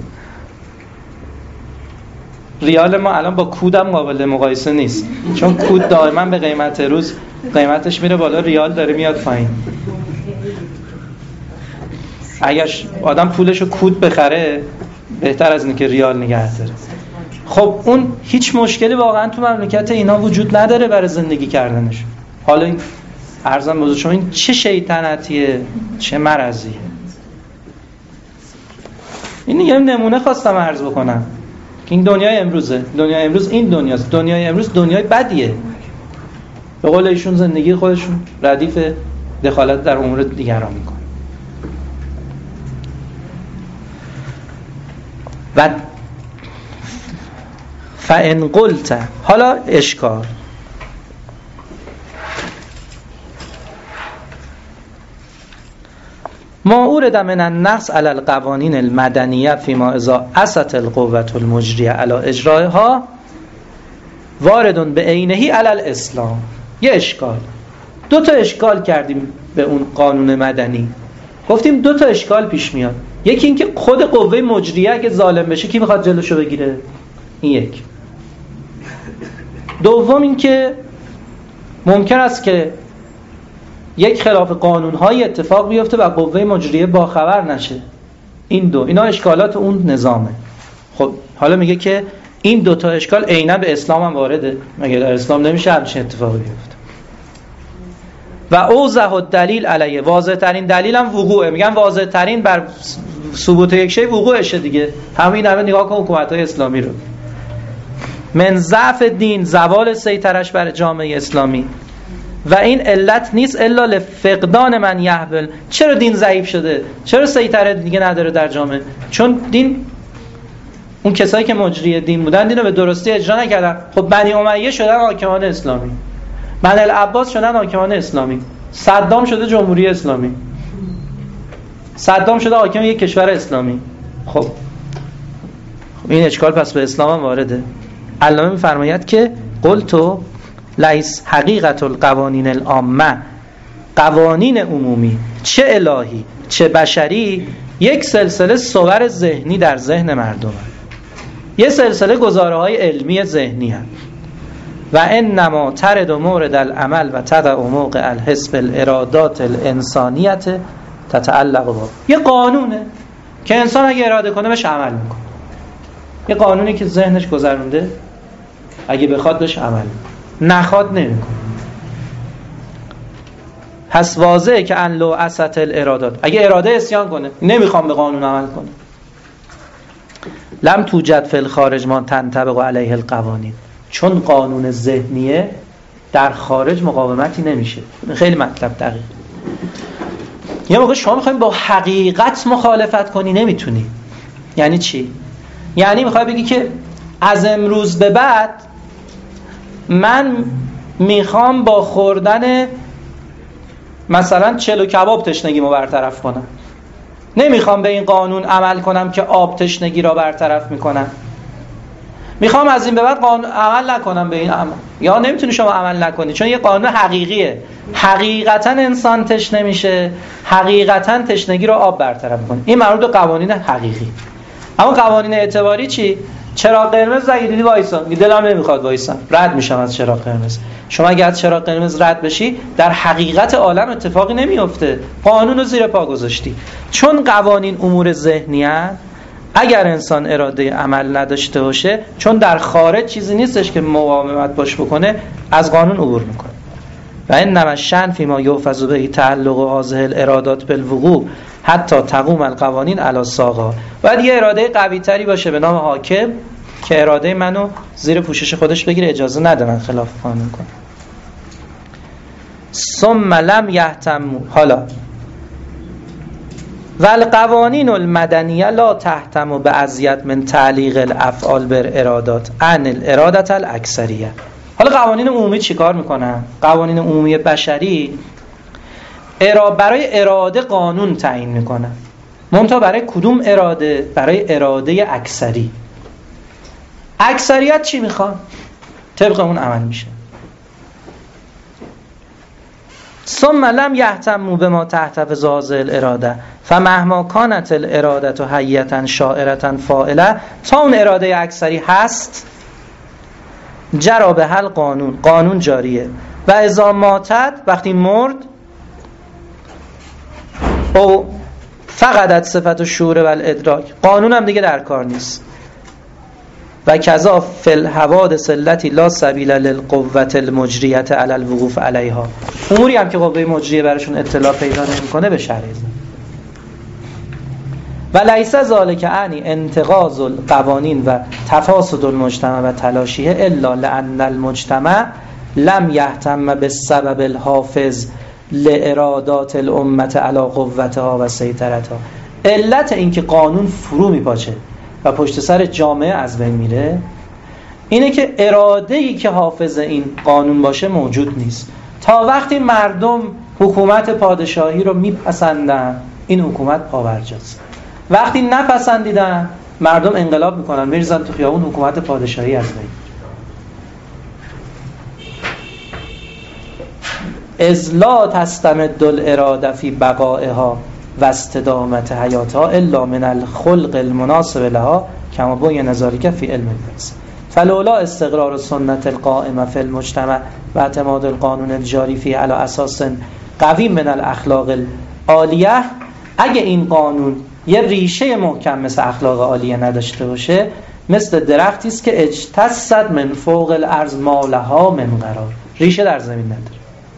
ریال ما الان با کودم قابل مقایسه نیست، چون کود دائما به قیمت روز قیمتش میره بالا، ریال داره میاد پایین. اگر آدم پولشو کود بخره بهتر از اینه که ریال نگه داره. خب اون هیچ مشکلی واقعا تو مملکت اینا وجود نداره برای زندگی کردنش. حالا این ارزم بزرگ شما این چه شیطنتیه، چه مرضیه. این یه نمونه خواستم عرض بکنم که این دنیای امروزه. دنیای امروز این دنیاست. دنیای امروز دنیای بدیه. به قول ایشون زندگی خودشون ردیف دخالت در امور دیگران میکنه. و فَإِنْ قُلْتَ، حالا اشکال، ما اورد من النقص علی القوانین المدنیه فیما اذا عصت القوة المجریه علی اجرائها واردون به عینهی علی الاسلام. یه اشکال، دو تا اشکال کردیم به اون قانون مدنی. گفتیم دو تا اشکال پیش میاد. یکی این که خود قوه مجریه اگه ظالم بشه کی میخواد جلوشو بگیره؟ این یک. دوم این که ممکن است که یک خلاف قانون‌های اتفاق بیفته و قوه مجریه باخبر نشه. این دو، اینا اشکالات اون نظامه. خب حالا میگه که این دو تا اشکال عیناً به اسلام هم وارده. مگه در اسلام نمیشه همچین اتفاقی بیفته؟ و اوضح الدلیل علیه، واضح ترین دلیل هم وقوعه. میگن واضح ترین بر ثبوت یک شی وقوعشه دیگه. همین نگاه کن حکومت‌های اسلامی رو. من ضعف دین، زوال سیطرش بر جامعه اسلامی. و این علت نیست الا لفقدان من یحبل. چرا دین ضعیف شده؟ چرا سیطره دیگه نداره در جامعه؟ چون دین، اون کسایی که مجری دین بودن دین رو به درستی اجرا نکردن. خب بنی امیه شدن حاکمان اسلامی، بنی العباس شدن حاکمان اسلامی، صدام شده جمهوری اسلامی، صدام شده حاکم یک کشور اسلامی. خب این اشکال پس به اسلام هم وارده. علامه می‌فرماید که قلتو لیس حقیقت القوانین العامه، قوانین عمومی چه الهی چه بشری یک سلسله صور ذهنی در ذهن مردم هست. یه سلسله گزاره‌های علمی ذهنی هست. و انما ترد مورد العمل و تدع موقع الحس بالارادات الانسانیت تتعلق با. یه قانونه که انسان اگه اراده کنه بهش عمل میکنه. یه قانونی که ذهنش گذرونده اگه بخواد بهش عمل میکنه، نخواد نمیکنه. پس واضحه که ان لو اسات الارادات، اگه اراده اسیان کنه نمیخوام به قانون عمل کنه، لم توجد فی الخارج ما تنطبق علیه القوانین، چون قانون ذهنیه در خارج مقاومتی نمیشه. خیلی مطلب دقیق. یه موقع شما میخوایم با حقیقت مخالفت کنی نمیتونی. یعنی چی؟ یعنی میخوای بگی که از امروز به بعد من میخوام با خوردن مثلا چلو کباب تشنگیمو برطرف کنم، نمیخوام به این قانون عمل کنم که آب تشنگی را برطرف میکنم، میخوام از این به بعد قانون عمل نکنم به این عمل. یا نمیتونی شما عمل نکنی چون یه قانون حقیقیه، حقیقتا انسان تشنه میشه، حقیقتا تشنگی رو آب برطرف کنه. این مربوط به قوانین حقیقی. اما قوانین اعتباری چی؟ چراغ قرمز اگه دیدی وایسا، دلم نمیخواد وایسم، رد میشم از چراغ قرمز. شما اگه از چراغ قرمز رد بشی در حقیقت عالم اتفاقی نمیفته، قانون رو زیر پا گذاشتی. چون قوانین امور ذهنیه، اگر انسان اراده عمل نداشته باشه، چون در خارج چیزی نیستش که مقاومت باش بکنه، از قانون عبور میکنه. و انما الشأن فیما یحفظ به تعلق هذه الارادات بالوقوع حتی تقوم القوانین علی ساقها. باید یه اراده قوی تری باشه به نام حاکم که اراده منو زیر پوشش خودش بگیره، اجازه نده من خلاف قانون کنم. ثم لم یهتموا، حالا والقوانین المدنیه لا تهتم بأزید من تعلیق الافعال بر ارادات عن الارادت الاکثریه. حالا قوانین عمومی چیکار میکنن؟ قوانین عمومی بشری برای اراده قانون تعیین میکنن، منتها برای کدوم اراده؟ برای اراده اکثری. اکثریت چی میخوان؟ طبق اون عمل میشه. ثم لم یهتموا بما تحتفظ هذه الاراده فمهما كانت الاراده حیه شاعره فاعله، تا اون اراده اکثری هست جرا به حل قانون جاریه. و اذا ماتت، وقتی مرد، او فقدت صفت الشعور و الادراک، قانون هم دیگه در کار نیست. و کذا فی الحوادث التي لا سبیل للقوة المجریة علی الوقوف علیها، اموری هم که قوه مجریه براشون اطلاع پیدا نمیکنه به شرع و لیس ذلک عنی انتقاض القوانین و تفاسد المجتمع و تلاشیه الا لان المجتمع لم یهتم بالسبب الحافظ لارادات الامه علی قوتها و سیطرتها. علت این که قانون فرو میپاچه و پشت سر جامعه از بین میره اینه که اراده‌ای که حافظ این قانون باشه موجود نیست. تا وقتی مردم حکومت پادشاهی رو میپسندن، این حکومت پاورجاست. وقتی نپسندیدن، مردم انقلاب میکنن، میریزن تو خیابون، حکومت پادشاهی از بین. اذ لا تستمد الاراده فی بقائها و استدامت حیاتها الا من الخلق المناسب لها کما بین ذلک فی علم النفس فلولا استقرار سنت القائمه فی المجتمع و اعتماد القانون الجاری فی علی اساس قوی من الاخلاق العالیه، اگه این قانون یه ریشه محکم مثل اخلاق عالیه نداشته باشه، مثل درختی است که اجتثت من فوق الارض ما لها من قرار، ریشه در زمین نداره.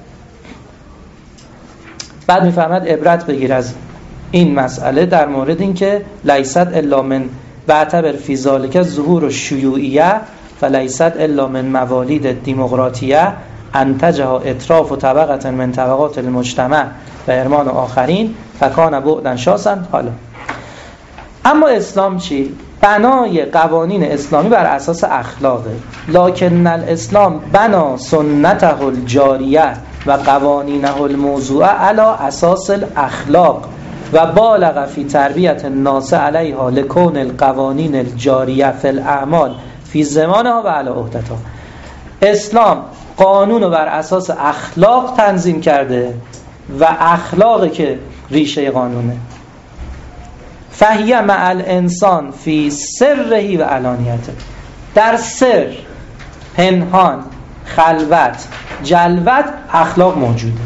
بعد میفهمد عبرت بگیر از این مسئله در مورد این که لیست الا من بعتبر فی ذالک ظهور الشیوعیه فلیست الا من موالید الدیمقراطیه انتجها اطراف و طبقه من طبقات المجتمع و ارمان آخرین فکان بعدن شاسن. حالا اما اسلام چی؟ بنای قوانین اسلامی بر اساس اخلاقه، لکن الاسلام بنا سنته الجاریه و قوانینه الموضوعه علی اساس الاخلاق و بالغ فی تربیت الناس علیها لکون القوانین الجاریه فی الاعمال فی زمانها و علی عهدتها. اسلام قانون رو بر اساس اخلاق تنظیم کرده و اخلاقی که ریشه قانونه. فهیه مع الانسان فی سرهی و علانیته، در سر، پنهان، خلوت، جلوت اخلاق موجوده.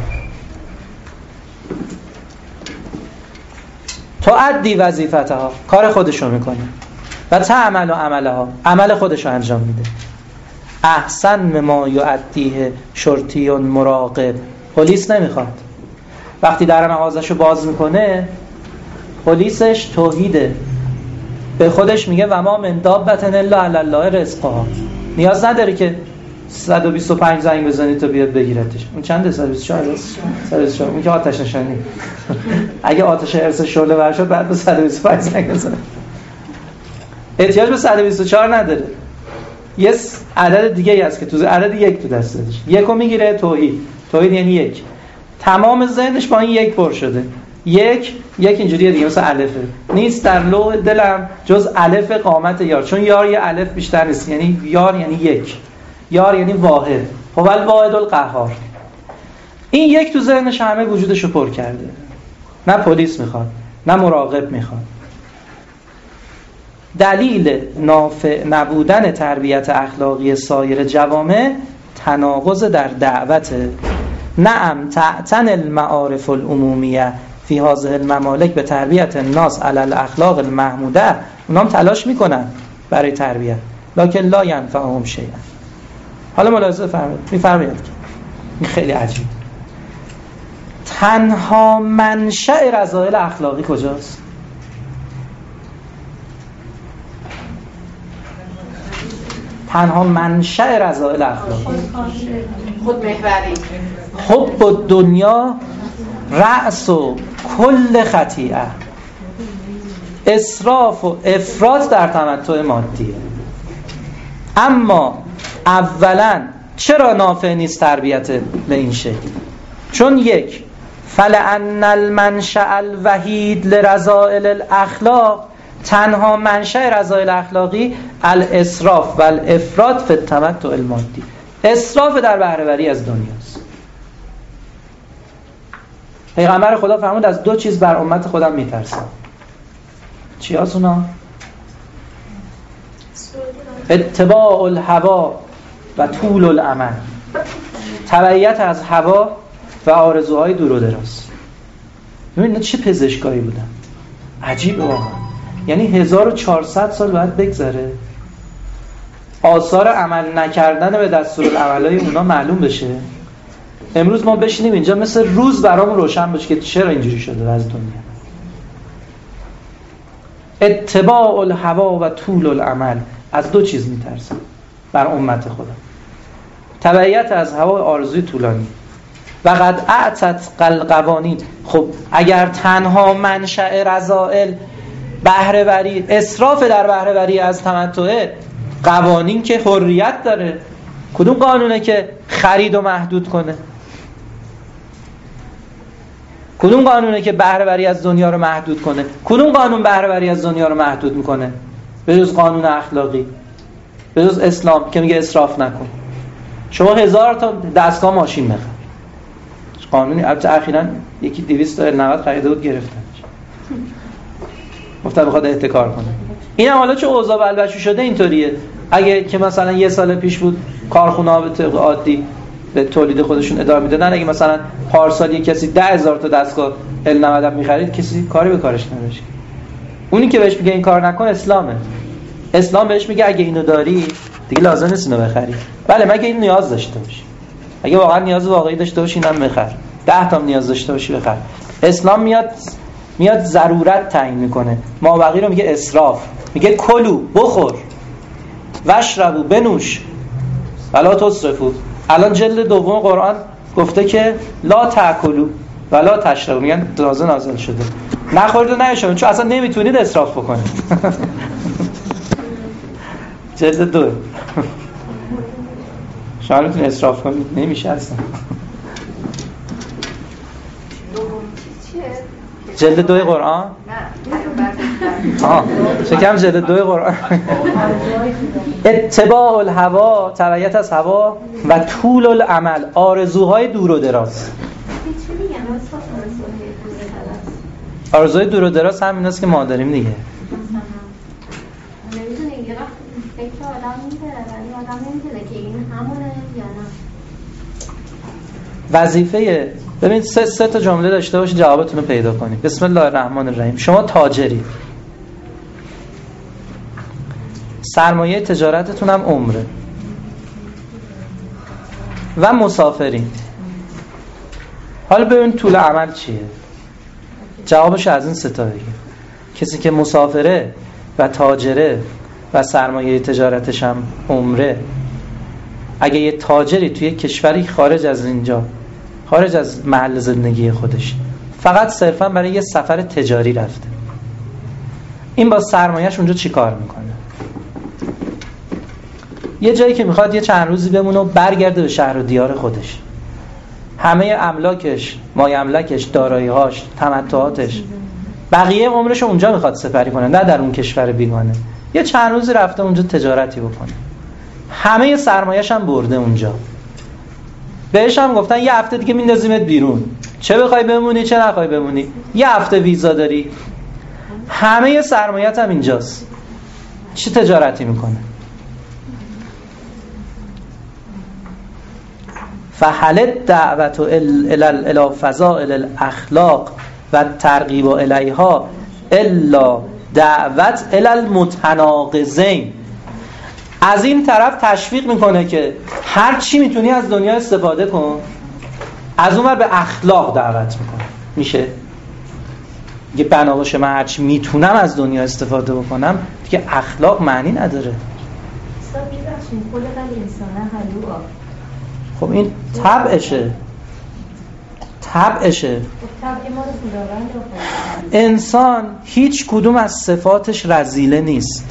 تؤدی وظیفتها، کار خودشو میکنه، و تعمل و عملها، عمل خودشو انجام میده. احسن ما یؤدیه شرطی مراقب، پلیس نمیخواد وقتی در مغازه‌شو باز میکنه پلیسش توحیده، به خودش میگه و ما من دابة الا علی الله رزقها، نیاز نداره که 125 زنگ بزنی تا بیاد بگیرتش. اون چنده؟ 124 اون که آتش نشانی. اگه آتش ارث شعله ور شد بعد به 125 زنگ بزنه. احتیاج به 124 نداره. یه عدد دیگه ای هست که تو عدد یک تو دستش، یکو میگیره. توحید یعنی یک، تمام ذهنش با این یک پر شده. یک اینجوریه دیگه، مثل الفه نیست در لوح دلم جز الف قامت یار، چون یار یه الف بیشتر نیست، یعنی یار یعنی یک، یار یعنی واحد، هو الواحد القهار. این یک تو ذهنش همه وجودشو پر کرده. نه پلیس میخواد، نه مراقب میخواد. دلیل نافع نبودن تربیت اخلاقی سایر جوامع تناقض در دعوت. نعم تعتن المعارف العمومیه فی هذه الممالک به تربیت الناس علی الاخلاق المحموده، اونا هم تلاش میکنن برای تربیت، لکن لا ینفعهم شیئا. حالا ملاحظه میفرمایید که این خیلی عجیب، تنها منشأ رذایل اخلاقی کجاست؟ تنها منشأ رذایل اخلاقی خودمحوری، حب الدنیا رأس و کل خطیئه، اسراف و افراط در تمتع مادیه. اما اولا چرا نافع نیست تربیت به این شکل؟ چون یک، فلأن المنشأ الوحید لرذائل الاخلاق، تنها منشأ رذائل اخلاقی الاسراف و الافراط فی التمتع المادی، اسراف در بهره وری از دنیاست. پیغمبر خدا فرمود از دو چیز بر امت خودم میترسم. چی هست اونا؟ اتباع الهوا و طول الامل، تبعیت از هوا و آرزوهای دور و دراز. ببینید چه پزشکایی بودن، عجیبه واقعا. یعنی 1400 سال باید بگذره آثار عمل نکردن به دستورالعملای اونا معلوم بشه. امروز ما بشینیم اینجا مثل روز برامون روشن باشه که چرا اینجوری شده از دنیا. اتباع الهوا و طول الامل، از دو چیز میترسم بر امت خدا: تبعیت از هوا و آرزوی طولانی. و قد اعتت القوانین. خب اگر تنها منشأ رذائل بهره وری، اسراف در بهره وری از تمتع، قوانین که حریت داره، کدوم قانونه که خرید و محدود کنه؟ کدوم قانونه که بهره وری از دنیا رو محدود کنه؟ کدوم قانون بهره وری از دنیا رو محدود میکنه؟ به جز قانون اخلاقی، به جز اسلام که میگه اسراف نکن. شما 1000 تا دستگاه ماشین بخر، قانونی. البته اخیراً یکی 290 خریده بود گرفتنش، گفتن بخواد احتکار کنه. این هم حالا چه اوضاع بلبشو شده اینطوریه. اگه که مثلا یه سال پیش بود کارخونه‌ها به طریق عادی به تولید خودشون ادامه میدادن، اگه مثلا پارسال یک کسی 10,000 تا دستگاه L90 می‌خرید کسی کاری به کارش نداشت. اونی که بهش میگه این کار نکن اسلامه. اسلام بهش میگه اگه اینو داری دیگه لازم نیست اینو بخری. بله مگه این نیاز داشته باشی. اگه واقعا نیاز واقعی داشته باشی اینم بخر. 10 تا نیاز داشته باشی بخر. اسلام میاد ضرورت تعیین میکنه. مابقی رو میگه اسراف. میگه کلو بخور. واشربو بنوش. ولا تسرفو. الان جلد دوم قرآن گفته که لا تاکلوا ولا تشربوا، میگن تازه نازل شده. نخورید و نشون چون اصلا نمیتونید اسراف بکنید. جلد 2 شما میتونید اسراف کنید نمیشه اصلا. جلد 2 قرآن؟ شکم جلد 2 قرآن. اتباع الهوا، تبعیت از هوا و طول الامل، آرزوهای دور و دراز. آرزوهای دور و دراز همین است که ما داریم دیگه. نمیدونی یه وقت فکر آدم میده ولی آدم نمیدونه که این همونه یا نه. وظیفه ببین سه تا جمله داشته باشید جوابتون رو پیدا کنید. بسم الله الرحمن الرحیم. شما تاجری، سرمایه تجارتتون هم عمره و مسافرین. حالا ببین طول عمل چیه؟ جوابش از این سه تا بگیم. کسی که مسافره و تاجره و سرمایه تجارتش هم عمره، اگه یه تاجری توی کشوری خارج از اینجا، خارج از محل زندگی خودش، فقط صرفا برای یه سفر تجاری رفته، این با سرمایه‌اش اونجا چی کار میکنه؟ یه جایی که میخواد یه چند روزی بمونه و برگرده به شهر و دیار خودش، همه املاکش، مایملکش، دارایی‌هاش، تمتعاتش، بقیه عمرش اونجا میخواد سپری کنه، نه در اون کشور بیگانه. یه چند روزی رفته اونجا تجارتی بکنه، همه سرمایه‌اش هم برده اونجا. بهش هم گفتن یه هفته دیگه میندازیمت بیرون، چه بخوای بمونی چه نخوای بمونی، یه هفته ویزا داری، همه سرمایه‌ت هم اینجاست. چه تجارتی میکنه؟ فحل دعوت الی فضائل الاخلاق و ترغیب الیها الا دعوت الی المتناقضین. از این طرف تشویق میکنه که هر چی میتونی از دنیا استفاده کن، از اون ور به اخلاق دعوت میکنه. میشه یه بنا باشه من هر چی میتونم از دنیا استفاده بکنم، دیگه اخلاق معنی نداره. خب این طبعشه. انسان هیچ کدوم از صفاتش رذیله نیست.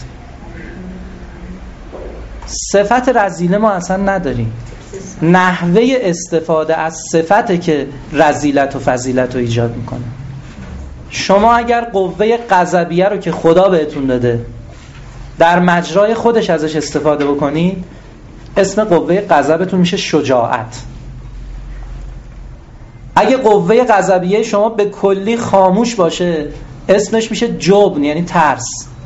صفت رذیله ما اصلا نداریم. نحوه استفاده از صفته که رذیلت و فضیلت رو ایجاد میکنه. شما اگر قوه غضبیه رو که خدا بهتون داده در مجرای خودش ازش استفاده بکنید، اسم قوه غضبتون میشه شجاعت. اگه قوه غضبیه شما به کلی خاموش باشه، اسمش میشه جبن، یعنی ترس.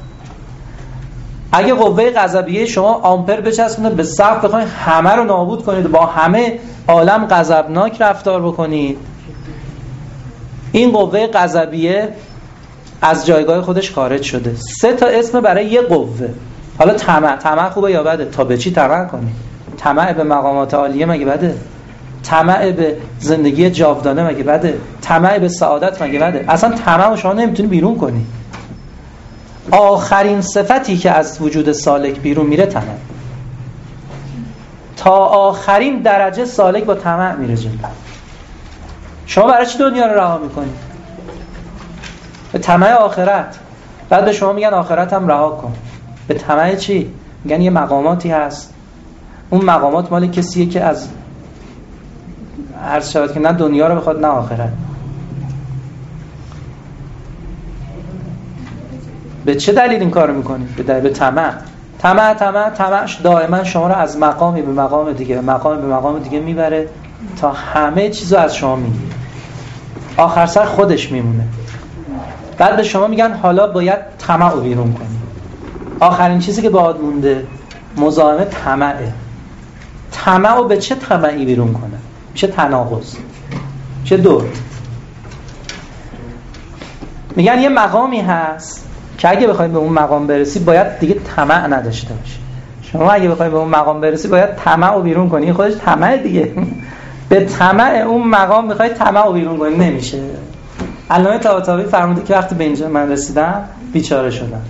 اگه قوه غضبیه شما آمپر بچسبونه به سقف، بخواید همه رو نابود کنید، با همه عالم غضبناک رفتار بکنید، این قوه غضبیه از جایگاه خودش خارج شده. 3 تا اسم برای یه قوه. حالا طمع خوبه یا بده؟ تا به چی طمع کنی؟ طمع به مقامات عالیه مگه بده؟ طمع به زندگی جاودانه مگه بده؟ طمع به سعادت مگه بده؟ اصلا طمع شما نمیتونی بیرون کنی. آخرین صفتی که از وجود سالک بیرون میره طمع. تا آخرین درجه سالک با طمع میره جلو. شما برای چی دنیا رو رها میکنی؟ به طمع آخرت. بعد به شما میگن آخرت هم رها کن. به طمع چی؟ میگن یه مقاماتی هست، اون مقامات مال کسیه که از عرض شود که نه دنیا رو بخواد نه آخرت. به چه دلیل این کارو میکنید؟ به دلیل طمع. طمع دائما شما رو از مقامی به مقام دیگه، مقام به مقام دیگه میبره تا همه چیزو از شما میگیره، آخر سر خودش میمونه. بعد به شما میگن حالا باید طمع رو بیرون کنی. آخرین چیزی که باید مونده مزاحم طمعه. طمع رو به چه طمعی بیرون کنه؟ میشه تناقض، میشه دور. میگن یه مقامی هست که اگه بخوای به اون مقام برسی باید دیگه طمع نداشته باشی. شما اگه بخوای به اون مقام برسی باید طمع رو بیرون کنی. این خودش طمع دیگه. به طمع اون مقام میخوای طمع رو بیرون کنی، نمیشه. علامه طباطبایی فرموده که وقتی به اینجا من رسیدم بیچاره شدم.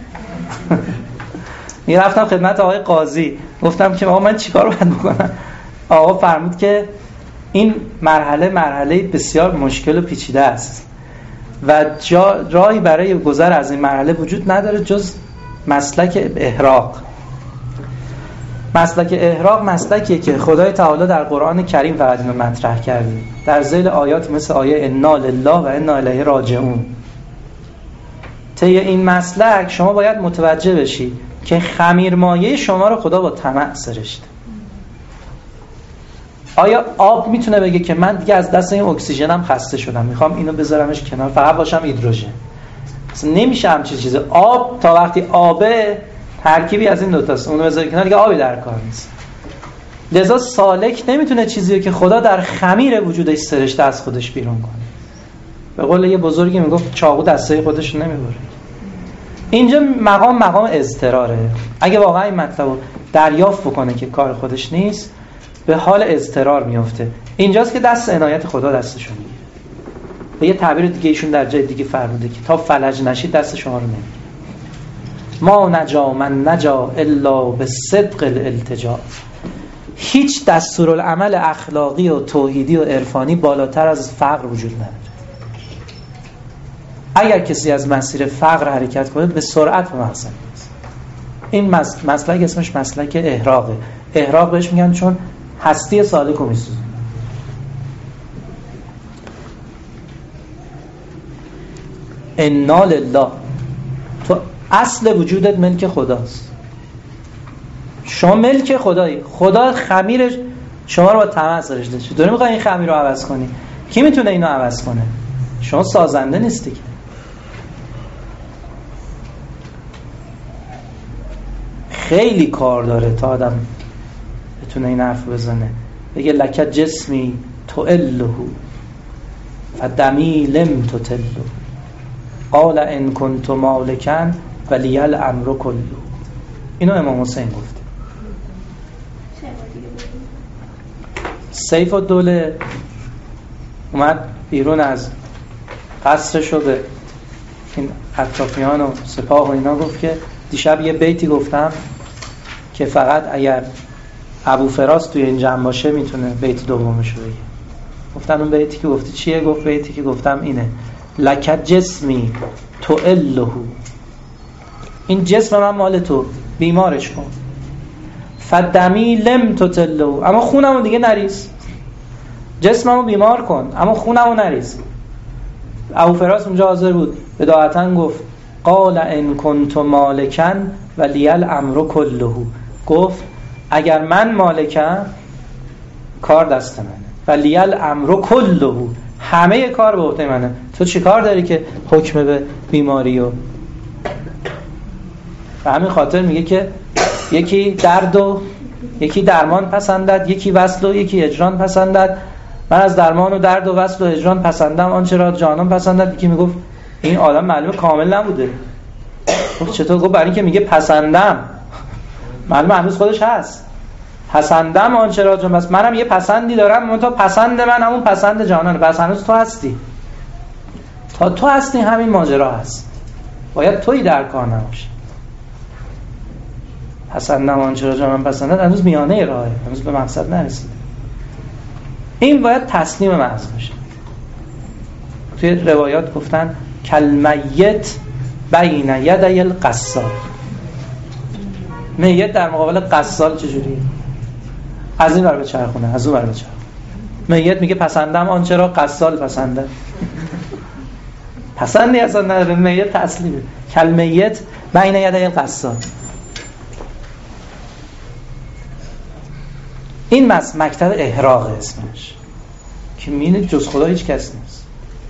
میرفتم خدمت آقای قاضی، گفتم که آقا من چیکار باید بکنم؟ آقا فرمود که این مرحله بسیار مشکل و پیچیده است و راهی برای گذر از این مرحله وجود نداره جز مسلک احراق. مسلک احراق مسلکیه که خدای تعالی در قرآن کریم فقط اینو مطرح کرده، در ذیل آیات مثل آیه انا لله و انا الیه راجعون. طی این مسلک شما باید متوجه بشی که خمیرمایه شما رو خدا با طمع سرشته. آیا آب میتونه بگه که من دیگه از دست این اکسیژنم خسته شدم، میخوام اینو بذارمش کنار فقط باشم هیدروژن؟ اصلا نمیشه همچین چیزی. آب تا وقتی آبه ترکیبی از این دوتاست، اونو بذاری کنار دیگه آبی در کار نیست. لذا سالک نمیتونه چیزی که خدا در خمیر وجودش سرشته از خودش بیرون کنه. به قول یه بزرگی میگفت چاقو دسته خودش نمیبره. اینجا مقام اضطراره. اگه واقعا این مطلب رو دریافت بکنه که کار خودش نیست، به حال اضطرار میفته. اینجاست که دست عنایت خدا دستشو میگیره. به یه تعبیر دیگه ایشون در جای دیگه فرموده که تا فلج نشید دست شما رو نمیگیره. ما نجا من نجا الا بصدق الالتجا. هیچ دستورالعمل اخلاقی و توحیدی و عرفانی بالاتر از فقر وجود نداره. اگر کسی از مسیر فقر حرکت کنه به سرعت به مقصد میرسه. این مسلک اسمش مسلک احراقه. احراق بهش میگن چون هستی سالک رو میسوزه. انا لله، تو اصل وجودت ملک خداست. شما ملک خدایی. خدا خمیر شما رو با طمع سرشته. چطوری میخوای این خمیر رو عوض کنی؟ کی میتونه اینو عوض کنه؟ شما سازنده نیستی که. خیلی کار داره تا آدم بتونه این حرف بزنه. بگه لک جسمی تؤله فدمی لم تتله قال ان كنت مالکا ولی الامر کله. اینو امام حسین گفته. سیف الدوله اومد بیرون از قصرش رو به این اطرافیان و سپاه و اینا گفت که دیشب یه بیتی گفتم که فقط اگر ابو فراس توی این جمع باشه میتونه بیت دومش رو بگه. گفتن اون بیتی که گفتی چیه؟ گفت بیتی که گفتم اینه لک جسمی تؤله. این جسم من مال تو، بیمارش کن. فدمی لم تتله، اما خونمو دیگه نریز. جسممو بیمار کن اما خونمو نریز. ابو فراس اونجا حاضر بود، بداعتاً گفت قال ان کنت مالکا ولی الامر کله. گفت اگر من مالکم کار دست منه، ولی الامر کله، همه کار به عهده منه. تو چی کار داری که حکم به بیماری و به همین خاطر میگه که یکی درد و یکی درمان پسندد، یکی وصل و یکی هجران پسندد. من از درمان و درد و وصل و هجران پسندم آنچه را جانان پسندد. یکی میگفت این آدم معلومه کامل نبوده. گفت چطور؟ گفت برای اینکه میگه پسندم، معلومه هنوز خودش هست. پسندم آنچه را جانان، بس منم یه پسندی دارم، من تا پسند من همون پسند جانانه. بس هنوز تو هستی، تا تو هستی همین ماجرا هست. باید تویی در کار نباشی. پسندم آنچه را جانان پسندد هنوز میانه راهه، هنوز به مقصد نرسیده. این باید تسلیم محض باشه. توی روایات گفتن کلمیت بین یدی القصال. میت در مقابل قصال چجوریه؟ از این ور به چرخونه، از اون ور به چرخونه. میت میگه پسندم آنچه را قصال پسنده. پسندی اصلا نداره، میت تسلیمه. کلمیت بین یدی القصال. این مکتب احراق اسمش، که می‌بینید جز خدا هیچ کس نیست.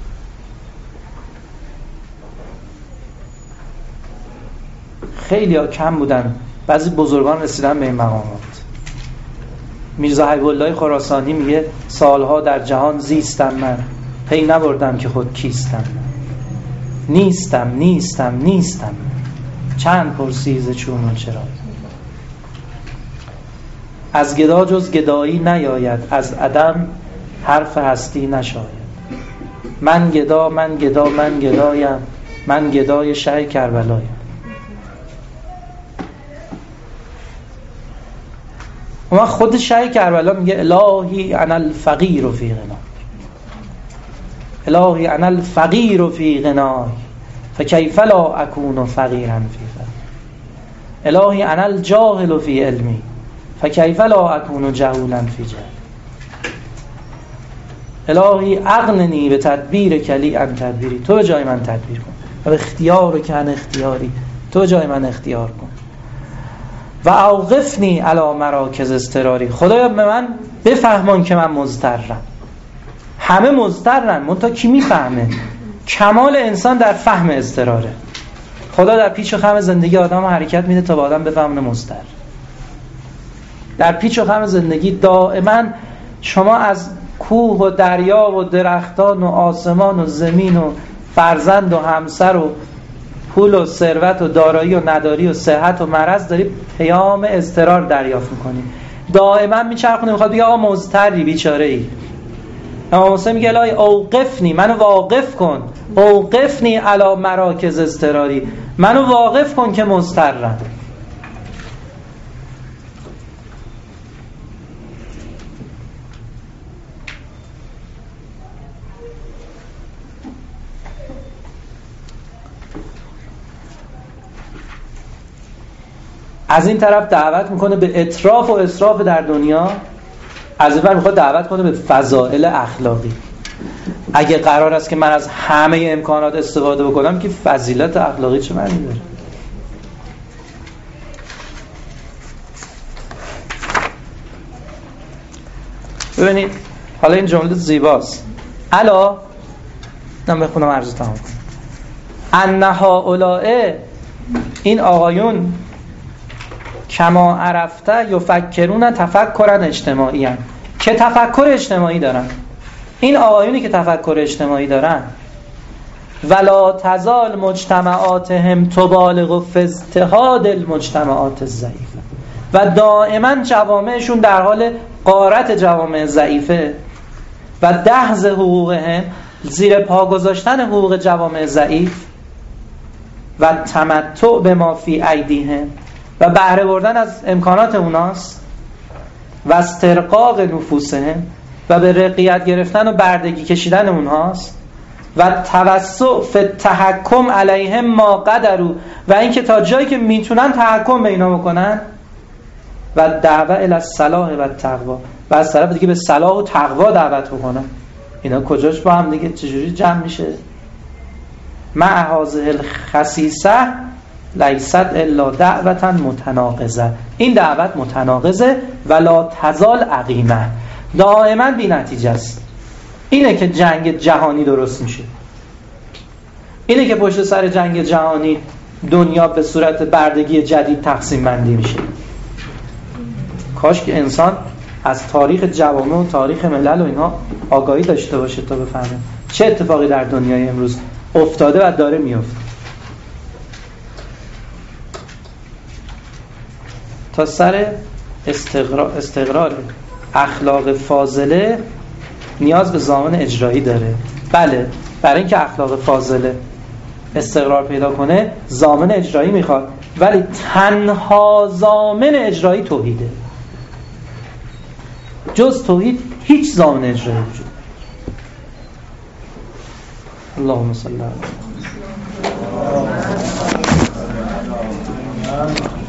خیلی ها کم بودن، بعضی بزرگان رسیدن به این مقامات. میرزا حبیب الله خراسانی میگه سالها در جهان زیستم من، پی نبردم که خود کیستم. نیستم چند پرسیز چون و چرا. از گدا جز گدایی نیاید، از عدم حرف هستی نشاید. من گدایم، من گدای شه کربلایم. اما خود شه کربلا میگه الهی انا الفقیر فی غنا، الهی انا الفقیر فی غنا فکیف لا اکون فقیرا فی غنا. الهی انا الجاهل فی علمی فکیف لا اکون جهولا فی جهل. الهی اغننی به تدبیر کلی ان تدبیری، تو جای من تدبیر کن. و اختیار کن اختیاری، تو جای من اختیار کن. و اوقفنی علی مراکز اضطراری، خدایا به من بفهمان که من مضطرم. همه مضطرن، منتها کی میفهمه؟ کمال انسان در فهم اضطراره. خدا در پیچ و خم زندگی آدم حرکت میده تا به آدم بفهمونه مضطر. در پیچ و خم زندگی دائما شما از کوه و دریا و درختان و آسمان و زمین و فرزند و همسر و پول و ثروت و دارایی و نداری و صحت و مرض داری پیام اضطرار دریافت میکنی. دائما میچرخونه، میخواد بگه آقا مضطری، بیچاره ای. امام حسین میگه الهی اوقفنی، منو واقف کن، اوقفنی علی مراکز اضطراری، منو واقف کن که مضطرم. از این طرف دعوت میکنه به اطراف و اسراف در دنیا، از این طرف میخواد دعوت کنه به فضائل اخلاقی. اگه قرار است که من از همه امکانات استفاده بکنم که فضیلت اخلاقی چه معنی داره؟ ببینید حالا این جمله زیباست. الا بخونم عرض تمام کنم. ان هؤلاء، این آقایون، کما عرفته یفکرون تفکرا اجتماعی هستند، که تفکر اجتماعی دارن. این آقایونی که تفکر اجتماعی دارن، ولا تزال مجتمعاتهم تبالغ فی اضطهاد المجتمعات الضعیفه، و دائما جوامعشون در حال غارت جوامع ضعیفه و دهز حقوقهم، زیر پا گذاشتن حقوق جوامع ضعیف و تمتع به ما فی ایدیهم، و بهره بردن از امکانات اوناست، و استرقاق نفوسهم، و به رقیت گرفتن و بردگی کشیدن اونهاست، و توسع فی التحکم علیهم ما قدروا، و اینکه تا جایی که میتونن تحکم به اینا بکنن، و دعوه الی الصلاح و التقوا، و از طرف دیگه به صلاح و تقوا دعوت بکنن. اینا کجاش با هم دیگه چجوری جمع میشه؟ مع هذه الخصیصه لیست الا دعوتا متناقضه، این دعوت متناقضه. ولا تزال عقیمه، دائما بی نتیجه است. اینه که جنگ جهانی درست میشه، اینه که پشت سر جنگ جهانی دنیا به صورت بردگی جدید تقسیم بندی میشه. کاش که انسان از تاریخ جوامع و تاریخ ملل و اینها آگاهی داشته باشه تا بفهمه چه اتفاقی در دنیای امروز افتاده و داره میفته. تا سر استقرار اخلاق فاضله نیاز به ضامن اجرایی داره. بله، برای اینکه اخلاق فاضله استقرار پیدا کنه ضامن اجرایی میخواد، ولی تنها ضامن اجرایی توحیده. جز توحید هیچ ضامن اجرایی وجود نداره. اللهم صل علی محمد.